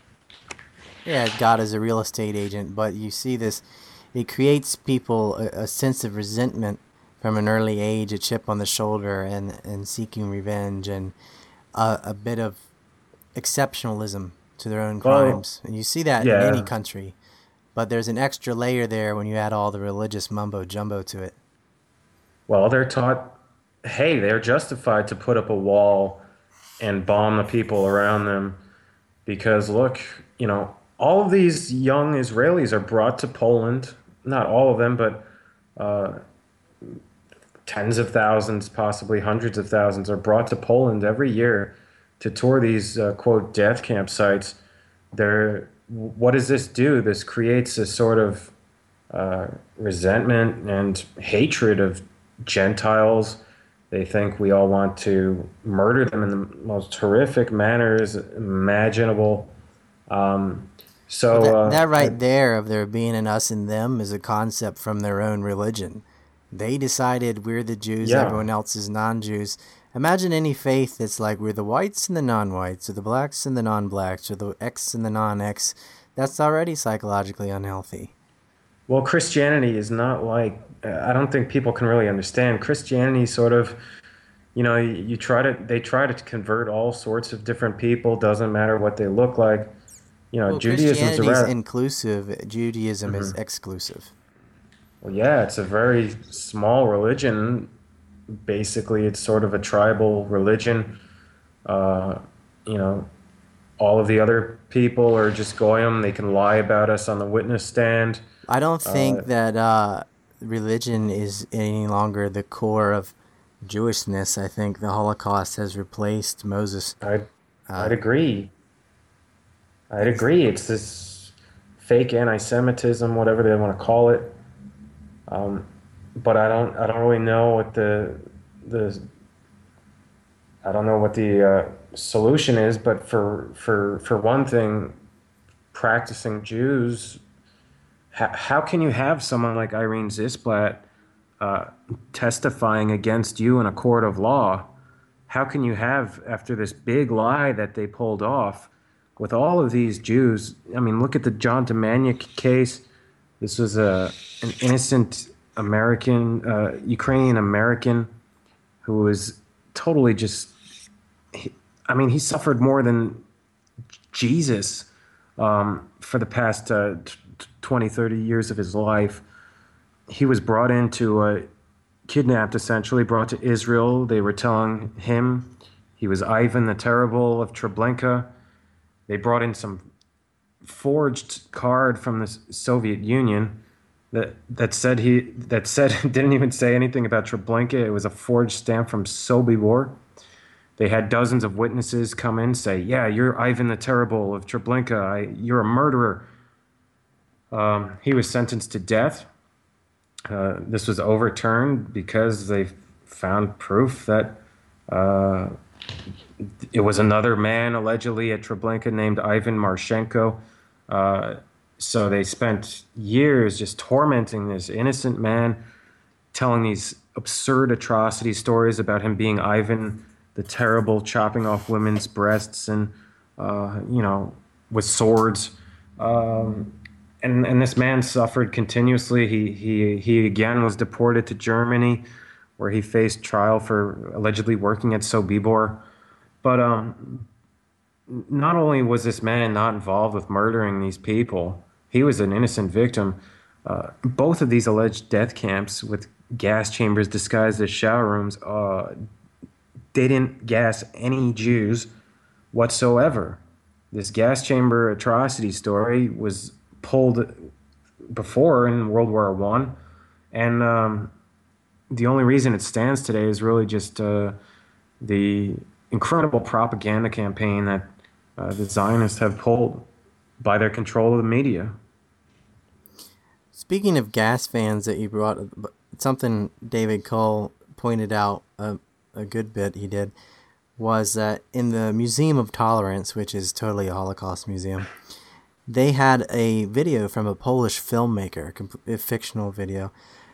Yeah, God is a real estate agent, but you see this, it creates people a, a sense of resentment from an early age, a chip on the shoulder, and, and seeking revenge, and a, a bit of exceptionalism to their own Well, crimes. And you see that in any yeah. country, but there's an extra layer there when you add all the religious mumbo jumbo to it. Well, they're taught, hey, they're justified to put up a wall and bomb the people around them because look, you know, all of these young Israelis are brought to Poland. Not all of them, but uh, tens of thousands, possibly hundreds of thousands, are brought to Poland every year to tour these uh, quote death camp sites. They're, what does this do? This creates a sort of uh, resentment and hatred of Gentiles. They think we all want to murder them in the most horrific manners imaginable. Um, Well, so, that uh, that I, right there of there being an us and them is a concept from their own religion. They decided we're the Jews, yeah. everyone else is non-Jews. Imagine any faith that's like we're the whites and the non-whites, or the blacks and the non-blacks, or the X and the non-X. That's already psychologically unhealthy. Well, Christianity is not like, I don't think people can really understand. Christianity sort of, you know, you, you try to, they try to convert all sorts of different people, doesn't matter what they look like. You know, Well, Judaism's a Christianity is rather, inclusive, Judaism is mhm. exclusive. Well, yeah, it's a very small religion. Basically, it's sort of a tribal religion. Uh, you know, all of the other people are just goyim. They can lie about us on the witness stand. I don't Uh, think that uh, religion is any longer the core of Jewishness. I think the Holocaust has replaced Moses. I'd, I'd Uh, agree. I'd it's agree. It's this fake anti-Semitism, whatever they want to call it. Um, but I don't, I don't really know what the, the, I don't know what the uh, solution is. But for, for, for one thing, practicing Jews, how, how can you have someone like Irene Zisblat uh, testifying against you in a court of law? How can you have, after this big lie that they pulled off with all of these Jews? I mean, look at the John Domaniuk case. This was a an innocent American, uh, Ukrainian American, who was totally just. He, I mean, he suffered more than Jesus um, for the past uh, t- twenty, thirty years of his life. He was brought into uh, kidnapped, essentially, brought to Israel. They were telling him he was Ivan the Terrible of Treblinka. They brought in some forged card from the Soviet Union that that said he that said didn't even say anything about Treblinka. It was a forged stamp from Sobibor. They had dozens of witnesses come in say, "Yeah, you're Ivan the Terrible of Treblinka. I, you're a murderer." Um, he was sentenced to death. Uh, this was overturned because they found proof that uh, it was another man allegedly at Treblinka named Ivan Marshenko. Uh, so they spent years just tormenting this innocent man, telling these absurd atrocity stories about him being Ivan the Terrible, chopping off women's breasts and, uh, you know, with swords. Um, and and this man suffered continuously. He he he again was deported to Germany, where he faced trial for allegedly working at Sobibor. But um, not only was this man not involved with murdering these people, he was an innocent victim. Uh, both of these alleged death camps with gas chambers disguised as shower rooms, uh, they didn't gas any Jews whatsoever. This gas chamber atrocity story was pulled before in World War One, and um, the only reason it stands today is really just uh, the incredible propaganda campaign that uh, the Zionists have pulled by their control of the media. Speaking of gas fans that you brought something David Cole pointed out a, a good bit he did was that in the Museum of Tolerance, which is totally a Holocaust museum, they had a video from a Polish filmmaker, a fictional video,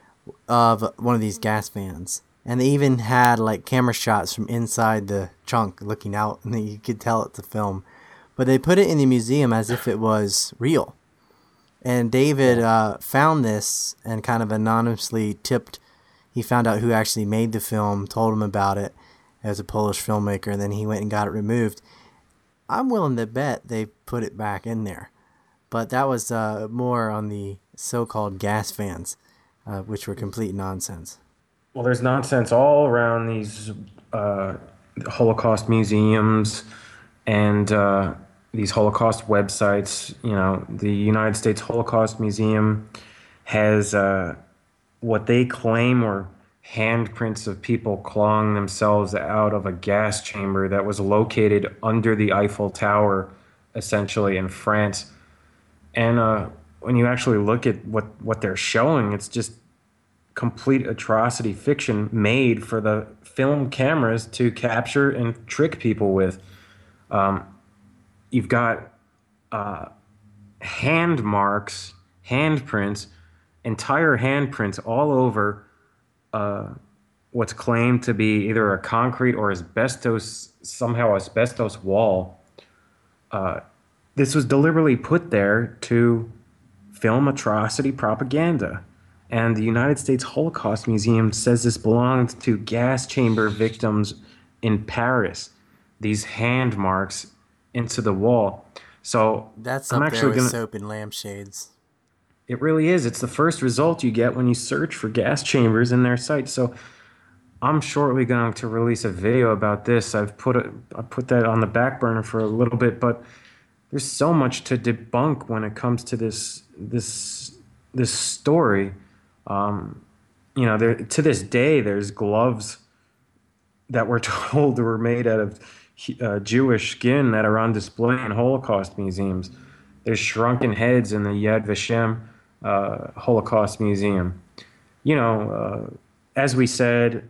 of one of these gas vans. And they even had like camera shots from inside the trunk looking out, and you could tell it's a film. But they put it in the museum as if it was real. And David uh, found this and kind of anonymously tipped. He found out who actually made the film, told him about it as a Polish filmmaker, and then he went and got it removed. I'm willing to bet they put it back in there. But that was uh, more on the so-called gas vans, uh, which were complete nonsense. Well, there's nonsense all around these uh, Holocaust museums and uh, these Holocaust websites. You know, the United States Holocaust Museum has uh, what they claim were handprints of people clawing themselves out of a gas chamber that was located under the Eiffel Tower, essentially in France. And uh, when you actually look at what, what they're showing, it's just complete atrocity fiction made for the film cameras to capture and trick people with. Um, you've got uh, hand marks, handprints, entire handprints all over uh, what's claimed to be either a concrete or asbestos, somehow asbestos wall. Uh, this was deliberately put there to film atrocity propaganda. And the United States Holocaust Museum says this belonged to gas chamber victims in Paris. These hand marks into the wall. So that's I'm up actually there with gonna, soap and lampshades. It really is. It's the first result you get when you search for gas chambers in their site. So I'm shortly going to release a video about this. I've put it, I put that on the back burner for a little bit, but there's so much to debunk when it comes to this this this story. Um, you know, there, to this day, there's gloves that we're told were made out of uh, Jewish skin that are on display in Holocaust museums. There's shrunken heads in the Yad Vashem uh, Holocaust Museum. You know, uh, as we said,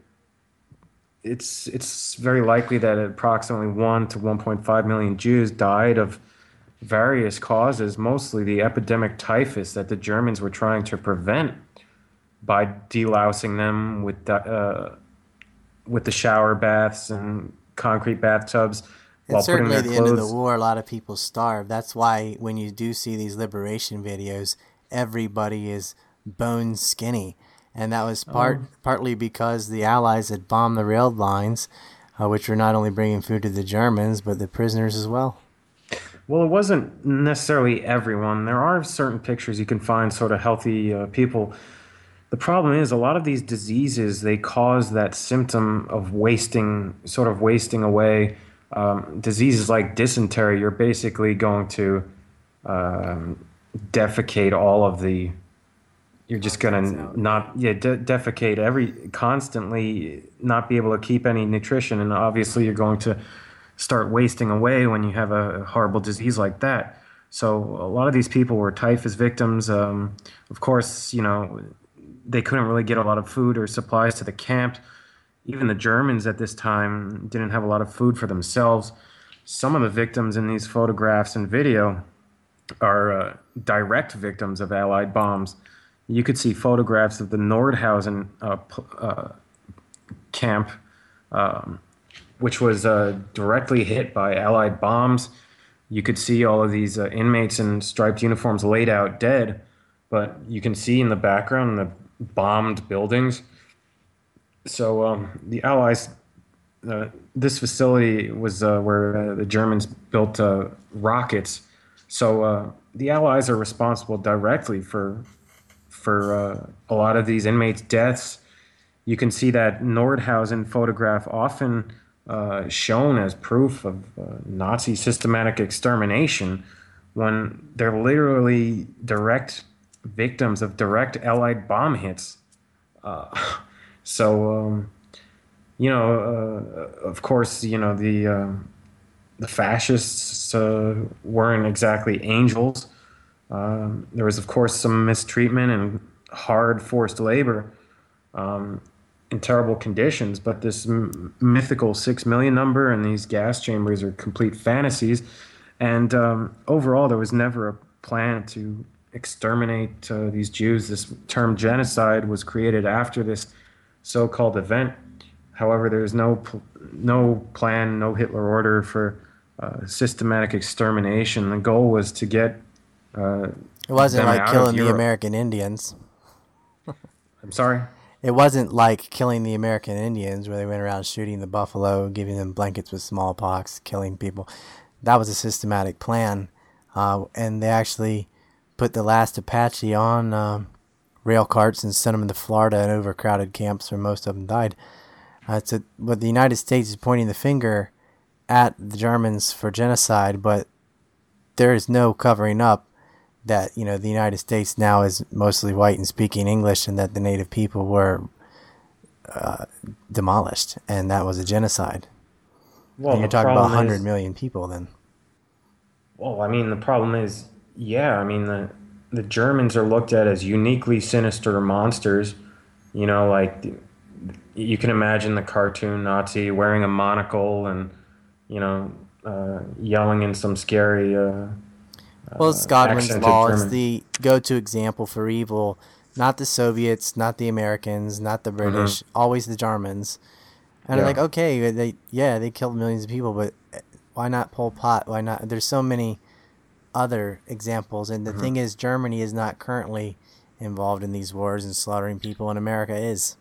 it's it's very likely that approximately one to one point five million Jews died of various causes, mostly the epidemic typhus that the Germans were trying to prevent by delousing them with the, uh, with the shower baths and concrete bathtubs. And while certainly putting at their the end clothes. of the war, a lot of people starved. That's why when you do see these liberation videos, everybody is bone skinny. And that was part Oh. partly because the Allies had bombed the rail lines, uh, which were not only bringing food to the Germans, but the prisoners as well. Well, it wasn't necessarily everyone. There are certain pictures you can find sort of healthy uh, people. The problem is a lot of these diseases, they cause that symptom of wasting, sort of wasting away. Um, diseases like dysentery, you're basically going to um, defecate all of the, you're just going to not, yeah, de- defecate every, constantly not be able to keep any nutrition. And obviously you're going to start wasting away when you have a horrible disease like that. So a lot of these people were typhus victims. Um, of course, you know, they couldn't really get a lot of food or supplies to the camp. Even the Germans at this time didn't have a lot of food for themselves. Some of the victims in these photographs and video are uh, direct victims of Allied bombs. You could see photographs of the Nordhausen uh, p- uh, camp, um, which was uh, directly hit by Allied bombs. You could see all of these uh, inmates in striped uniforms laid out dead, but you can see in the background the bombed buildings. So um, the Allies, uh, this facility was uh, where uh, the Germans built uh, rockets. So uh, the Allies are responsible directly for for uh, a lot of these inmates' deaths. You can see that Nordhausen photograph often uh, shown as proof of uh, Nazi systematic extermination when they're literally direct victims of direct Allied bomb hits. Uh, so, um, you know, uh, of course, you know, the, uh, the fascists uh, weren't exactly angels. Um, there was, of course, some mistreatment and hard forced labor. um, in terrible conditions. But this m- mythical six million number and these gas chambers are complete fantasies. And um, overall, there was never a plan to exterminate uh, these Jews. This term genocide was created after this so-called event. However, there's no pl- no plan, no Hitler order for uh, systematic extermination. The goal was to get uh, It wasn't them like out of killing the Europe. American Indians. I'm sorry. It wasn't like killing the American Indians where they went around shooting the buffalo, giving them blankets with smallpox, killing people. That was a systematic plan. Uh, and they actually put the last Apache on um, rail carts and sent them to Florida in overcrowded camps where most of them died. Uh, so what the United States is pointing the finger at the Germans for genocide, but there is no covering up that, you know, the United States now is mostly white and speaking English, and that the native people were uh, demolished, and that was a genocide. Well, And you're the talking about problem one hundred is, million people then. well, I mean, the problem is, yeah, I mean, the the Germans are looked at as uniquely sinister monsters. You know, like you can imagine the cartoon Nazi wearing a monocle and, you know, uh, yelling in some scary uh, Well, uh, it's Godwin's accented law. It's German. the go-to example for evil. Not the Soviets, not the Americans, not the Hmm. British, always the Germans. And I'm Yeah. like, okay, they yeah, they killed millions of people, but why not Pol Pot? Why not? There's so many other examples, and the Hmm. thing is, Germany is not currently involved in these wars and slaughtering people, and America is.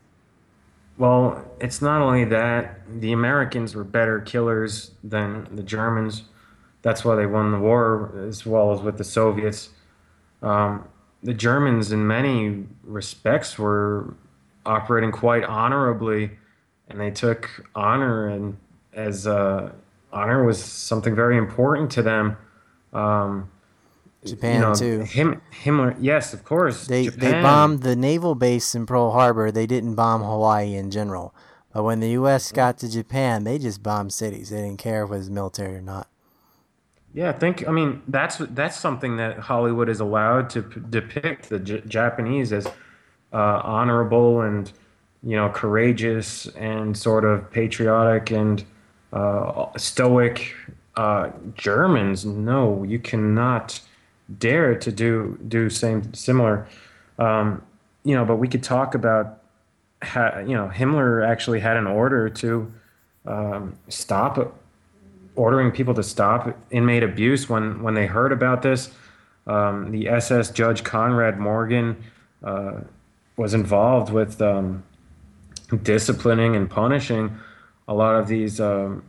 Well, it's not only that, the Americans were better killers than the Germans. That's why they won the war as well as with the Soviets. Um, the Germans, in many respects, were operating quite honorably, and they took honor and as uh, honor was something very important to them. Um, you Japan know, too. him, Himmler, yes, of course, They they Japan. bombed the naval base in Pearl Harbor. They didn't bomb Hawaii in general. But when the U S got to Japan, they just bombed cities. They didn't care if it was military or not. Yeah, I think I mean that's that's something that Hollywood is allowed to p- depict the J Japanese as uh, honorable and you know courageous and sort of patriotic and uh, stoic. Uh, Germans, no, you cannot dare to do do same similar. Um, you know, but we could talk about ha you know Himmler actually had an order to um, stop ordering people to stop inmate abuse when when they heard about this. Um, the S S Judge Conrad Morgan uh, was involved with um, disciplining and punishing a lot of these um,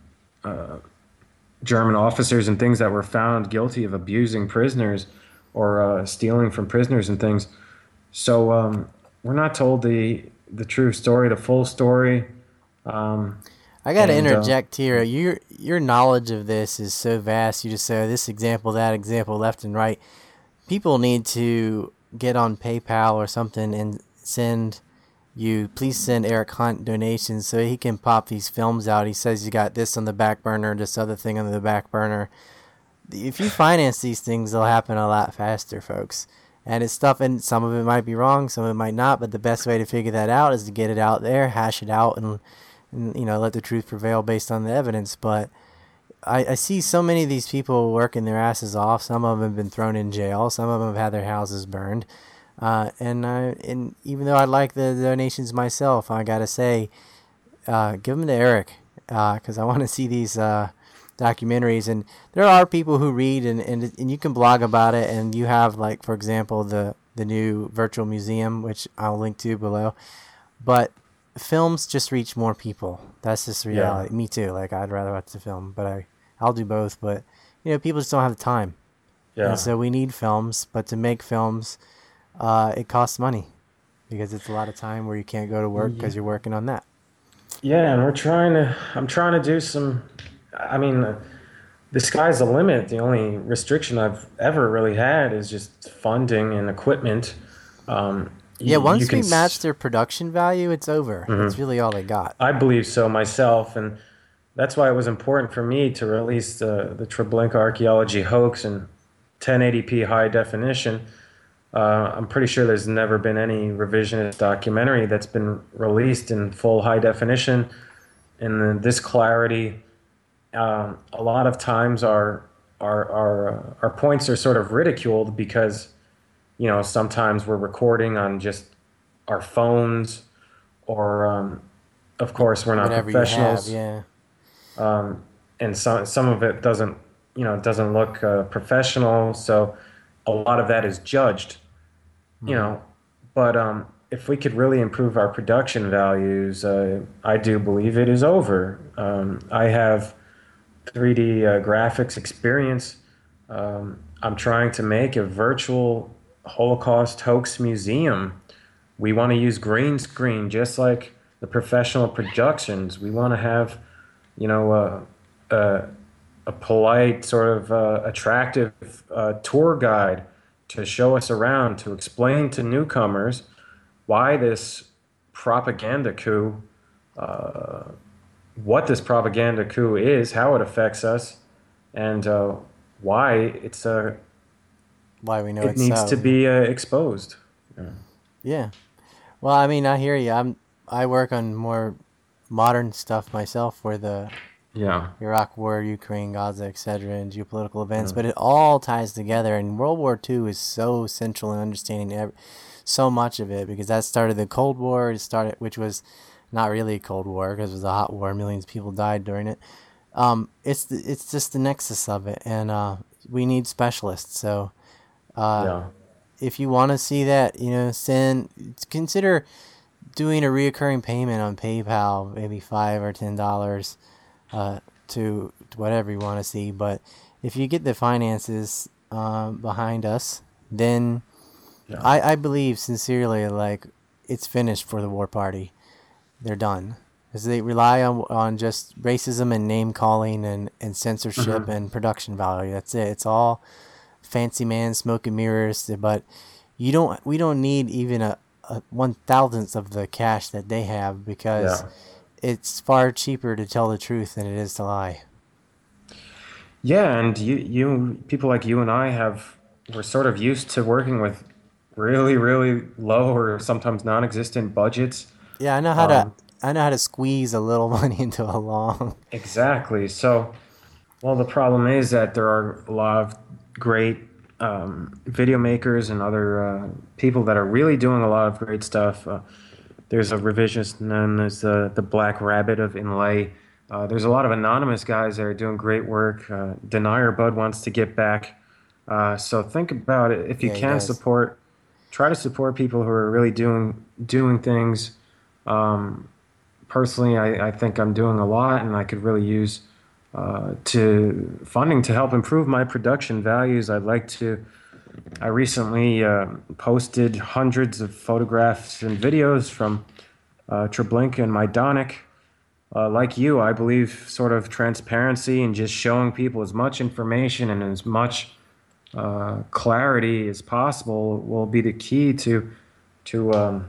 German officers and things that were found guilty of abusing prisoners or uh, stealing from prisoners and things. So um, we're not told the the true story, the full story, um, I got to and uh, interject here. Your your knowledge of this is so vast. You just say this example, that example, left and right. People need to get on PayPal or something and send you. Please send Eric Hunt donations so he can pop these films out. He says you got this on the back burner, this other thing on the back burner. If you finance these things, they'll happen a lot faster, folks. And it's stuff, and some of it might be wrong, some of it might not. But the best way to figure that out is to get it out there, hash it out, and, and you know let the truth prevail based on the evidence. But I, I see so many of these people working their asses off. Some of them have been thrown in jail. Some of them have had their houses burned. Uh, and I, and even though I like the donations myself, I gotta say, uh, give them to Eric because I want to see these uh, documentaries. And there are people who read, and, and and you can blog about it. And you have, like, for example, the the new virtual museum, which I'll link to below. But films just reach more people. That's just yeah, reality. Me too. Like, I'd rather watch the film, but I I'll do both. But you know, people just don't have the time, and yeah. so we need films. But to make films, uh, it costs money because it's a lot of time where you can't go to work Yeah. because you're working on that. Yeah, and we're trying to, I'm trying to do some, I mean, uh, the sky's the limit. The only restriction I've ever really had is just funding and equipment. Um, Yeah, you, you once can, we match s- their production value, it's over. That's mhm. really all they got. I believe so myself, and that's why it was important for me to release the, the Treblinka archaeology hoax in ten eighty p high definition. Uh, I'm pretty sure there's never been any revisionist documentary that's been released in full high definition and this clarity. Um, a lot of times our our our uh, our points are sort of ridiculed because you know sometimes we're recording on just our phones or um, of course we're not Whatever you have, professionals, yeah. um, and some some of it doesn't you know doesn't look uh, professional, so a lot of that is judged, you Hmm. know. But um, if we could really improve our production values, uh, I do believe it is over. Um, I have three D uh, graphics experience. Um, I'm trying to make a virtual Holocaust hoax museum. We want to use green screen just like the professional productions. We want to have, you know, uh, uh, a polite, sort of uh, attractive uh, tour guide to show us around, to explain to newcomers why this propaganda coup, what this propaganda coup is, how it affects us, and uh, why it's uh, Why we know it it's needs to so. be uh, exposed. Yeah. Yeah. Well, I mean, I hear you. I'm I work on more modern stuff myself, for the Yeah. Iraq War, Ukraine, Gaza, et cetera, and geopolitical events. Mm. But it all ties together, and World War Two is so central in understanding ev- so much of it, because that started the Cold War. It started, which was not really a Cold War because it was a hot war. Millions of people died during it. Um, it's the, it's just the nexus of it, and uh, we need specialists. So uh, Yeah. if you want to see that, you know, send consider doing a reoccurring payment on PayPal, maybe five or ten dollars uh, to whatever you want to see. But if you get the finances um, behind us, then Yeah. I, I believe sincerely, like, it's finished for the war party. They're done. Because they rely on on just racism and name calling and, and censorship Hmm. and production value. That's it. It's all fancy man, smoke and mirrors. But you don't. We don't need even a, a one thousandth of the cash that they have, because Yeah. it's far cheaper to tell the truth than it is to lie. Yeah, and you, you, people like you and I have, we're sort of used to working with really, really low or sometimes non-existent budgets. Yeah, I know how to. Um, I know how to squeeze a little money into a long. exactly. So, well, the problem is that there are a lot of great um, video makers and other uh, people that are really doing a lot of great stuff. Uh, there's a revisionist known as the the Black Rabbit of Inlay. Uh, there's a lot of anonymous guys that are doing great work. Uh, Denier Bud wants to get back. Uh, so think about it. If you Yeah, he can does. support, try to support people who are really doing doing things. Um, Personally, I, I think I'm doing a lot, and I could really use uh, to funding to help improve my production values. I'd like to. I recently uh, posted hundreds of photographs and videos from uh, Treblinka and Majdanek. Uh, like you, I believe sort of transparency and just showing people as much information and as much uh, clarity as possible will be the key to to um,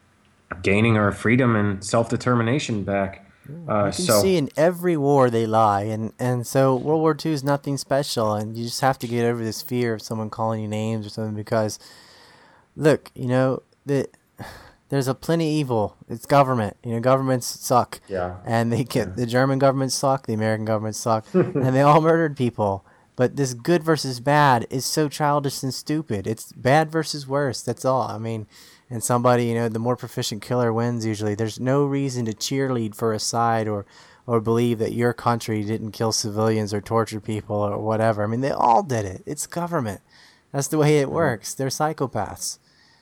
gaining our freedom and self determination back. Uh, You can see so in every war they lie, and and so World War Two is nothing special, and you just have to get over this fear of someone calling you names or something. Because look, you know that there's a plenty evil. It's government. You know, governments suck, yeah, and they yeah, get the German government suck, the American government suck, and they all murdered people. But this good versus bad is so childish and stupid. It's bad versus worse. That's all. I mean, and somebody, you know, the more proficient killer wins usually. There's no reason to cheerlead for a side, or or believe that your country didn't kill civilians or torture people or whatever. I mean, they all did it. It's government. That's the way it mhm. works. They're psychopaths.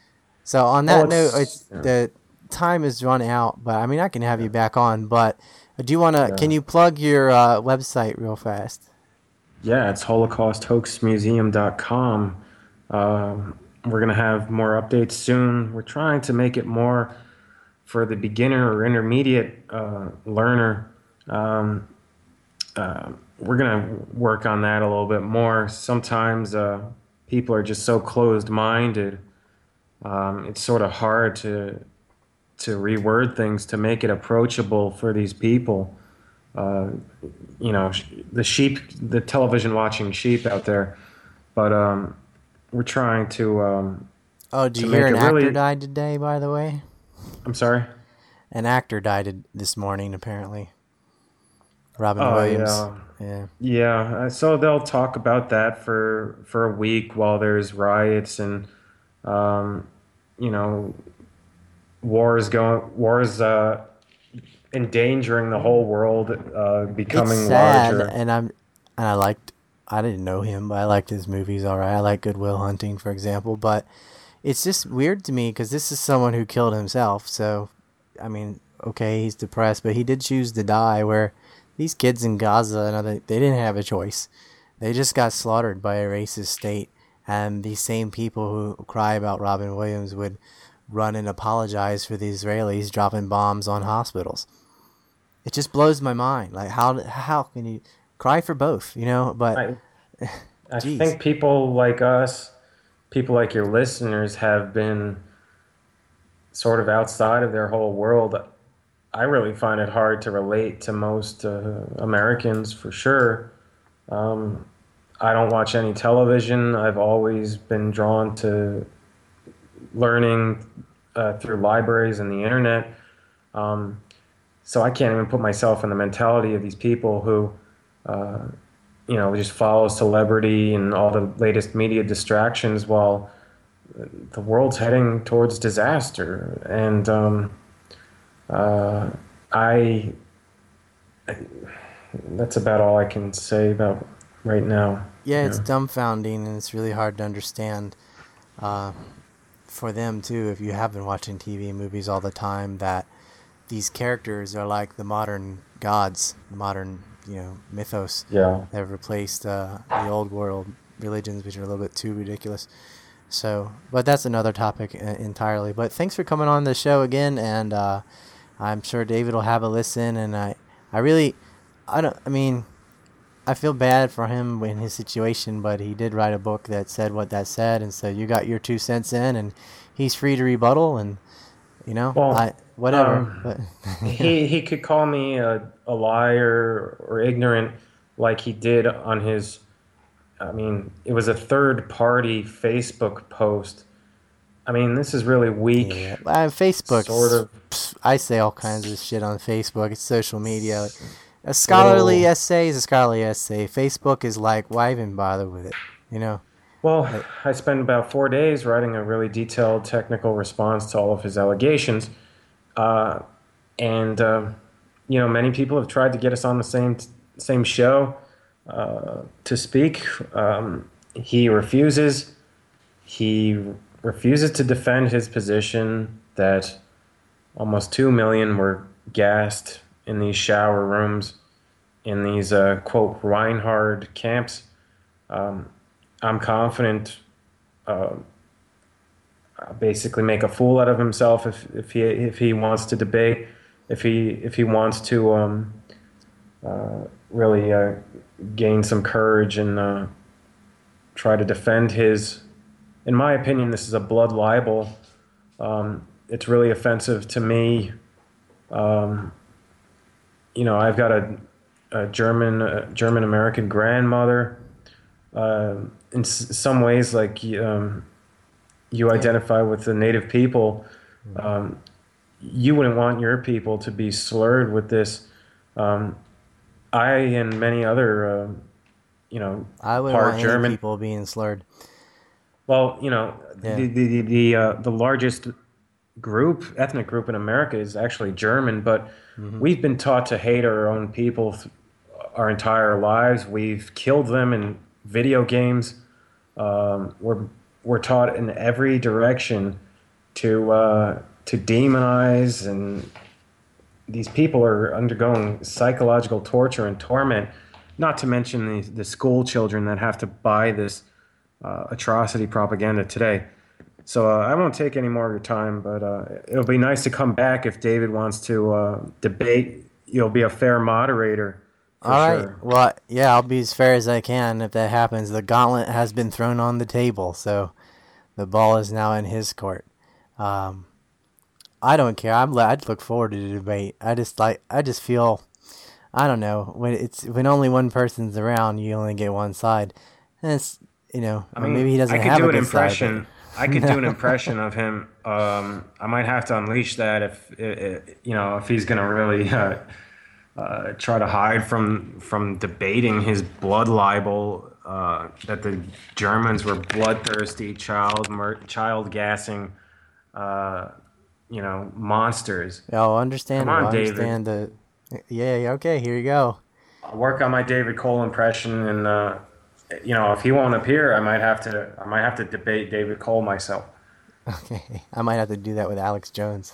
So on Well, that note, it's it's yeah, the time is run out. But I mean, I can have you yeah, back on. But do you wanna? yeah. Can you plug your uh, website real fast? Yeah, it's holocaust hoax museum dot com. Um, we're gonna have more updates soon. We're trying to make it more for the beginner or intermediate uh, learner. Um, uh, we're gonna work on that a little bit more. Sometimes uh, people are just so closed-minded. Um, it's sort of hard to to reword things to make it approachable for these people. Uh, you know, the sheep, the television watching sheep out there. But um, we're trying to um, Oh, did to you hear make an it actor really. died today, by the way? I'm sorry. An actor died this morning, apparently. Robin Oh Williams. yeah, Yeah. yeah. uh, So they'll talk about that for for a week while there's riots and um, you know wars going wars uh, endangering the whole world, uh, It's becoming sad, larger. and I'm, and I liked, I didn't know him, but I liked his movies. All right, I like Good Will Hunting, for example. But it's just weird to me because this is someone who killed himself. So, I mean, okay, he's depressed, but he did choose to die. Where these kids in Gaza and other, they didn't have a choice. They just got slaughtered by a racist state, and these same people who cry about Robin Williams would run and apologize for the Israelis dropping bombs on hospitals. It just blows my mind. Like how how can you cry for both? You know, but I I geez, think people like us, people like your listeners, have been sort of outside of their whole world. I really find it hard to relate to most uh, Americans for sure. Um, I don't watch any television. I've always been drawn to learning uh, through libraries and the internet. Um, so I can't even put myself in the mentality of these people who, uh, you know, just follow celebrity and all the latest media distractions while the world's heading towards disaster. And um, uh, I, that's about all I can say about right now. yeah, it's Yeah. dumbfounding and it's really hard to understand uh, for them too. If you have been watching T V and movies all the time, that these characters are like the modern gods, the modern you know mythos Yeah. that have replaced uh, the old world religions, which are a little bit too ridiculous. So, but that's another topic uh, entirely. But thanks for coming on the show again, and uh, I'm sure David will have a listen. And I, I really, I don't. I mean, I feel bad for him in his situation, but he did write a book that said what that said, and so you got your two cents in, and he's free to rebuttal, and you know, I Well, whatever. um, But yeah, he he could call me a, a liar or ignorant like he did on his. I mean, it was a third party Facebook post. I mean, this is really weak, yeah. Uh, sort Facebook's. of Pfft, I say all kinds of shit on Facebook. It's social media. Like, a scholarly little. essay is a scholarly essay. Facebook is like, why even bother with it? You know, Well, like, I spent about four days writing a really detailed technical response to all of his allegations. Uh, and, uh, you know, many people have tried to get us on the same, same show uh, to speak. Um, he refuses. He refuses to defend his position that almost two million were gassed in these shower rooms in these, uh, quote, Reinhard camps. Um, I'm confident uh, basically make a fool out of himself if, if he if he wants to debate, if he if he wants to um, uh, really uh, gain some courage and uh, try to defend his. In my opinion, this is a blood libel. Um, it's really offensive to me. Um, you know, I've got a, a German uh, German American grandmother. Uh, in s- some ways, like um, you yeah. identify with the native people, Mhm. um, you wouldn't want your people to be slurred with this. Um, I and many other, uh, you know, I wouldn't part want any German. people being slurred. Well, you know, Yeah. the the the uh, the largest group, ethnic group in America is actually German, but Hmm. we've been taught to hate our own people th- our entire lives. We've killed them in video games. Um, we're we're taught in every direction to uh, to demonize, and these people are undergoing psychological torture and torment. Not to mention the the school children that have to buy this uh, atrocity propaganda today. So uh, I won't take any more of your time, but uh, it'll be nice to come back if David wants to uh, debate. You'll be a fair moderator for All right. sure. Well, yeah, I'll be as fair as I can if that happens. The gauntlet has been thrown on the table, so the ball is now in his court. Um, I don't care. I'm. I'd look forward to the debate. I just like. I just feel. I don't know when it's when only one person's around, you only get one side, and it's you know, I or maybe mean, he I doesn't could have a do an good side, but impression. I could do an impression of him. Um, I might have to unleash that if i i you know if he's gonna really uh, uh, try to hide from from debating his blood libel uh, that the Germans were bloodthirsty, child mur- child gassing, uh, you know, monsters. Oh, Come understandable. on, I David. understand the. Yeah, yeah, okay, here you go. I'll work on my David Cole impression, and uh, you know, if he won't appear, I might have to I might have to debate David Cole myself. Okay, I might have to do that with Alex Jones.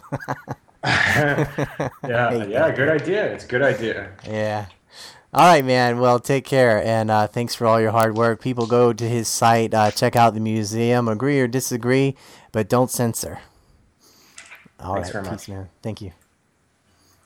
Yeah, Hate yeah, that good guy. idea. It's a good idea. Yeah. All right, man. Well, take care, and uh, thanks for all your hard work. People go to his site, uh, check out the museum, agree or disagree, but don't censor. All Thanks right, very peace, much. man. Thank you.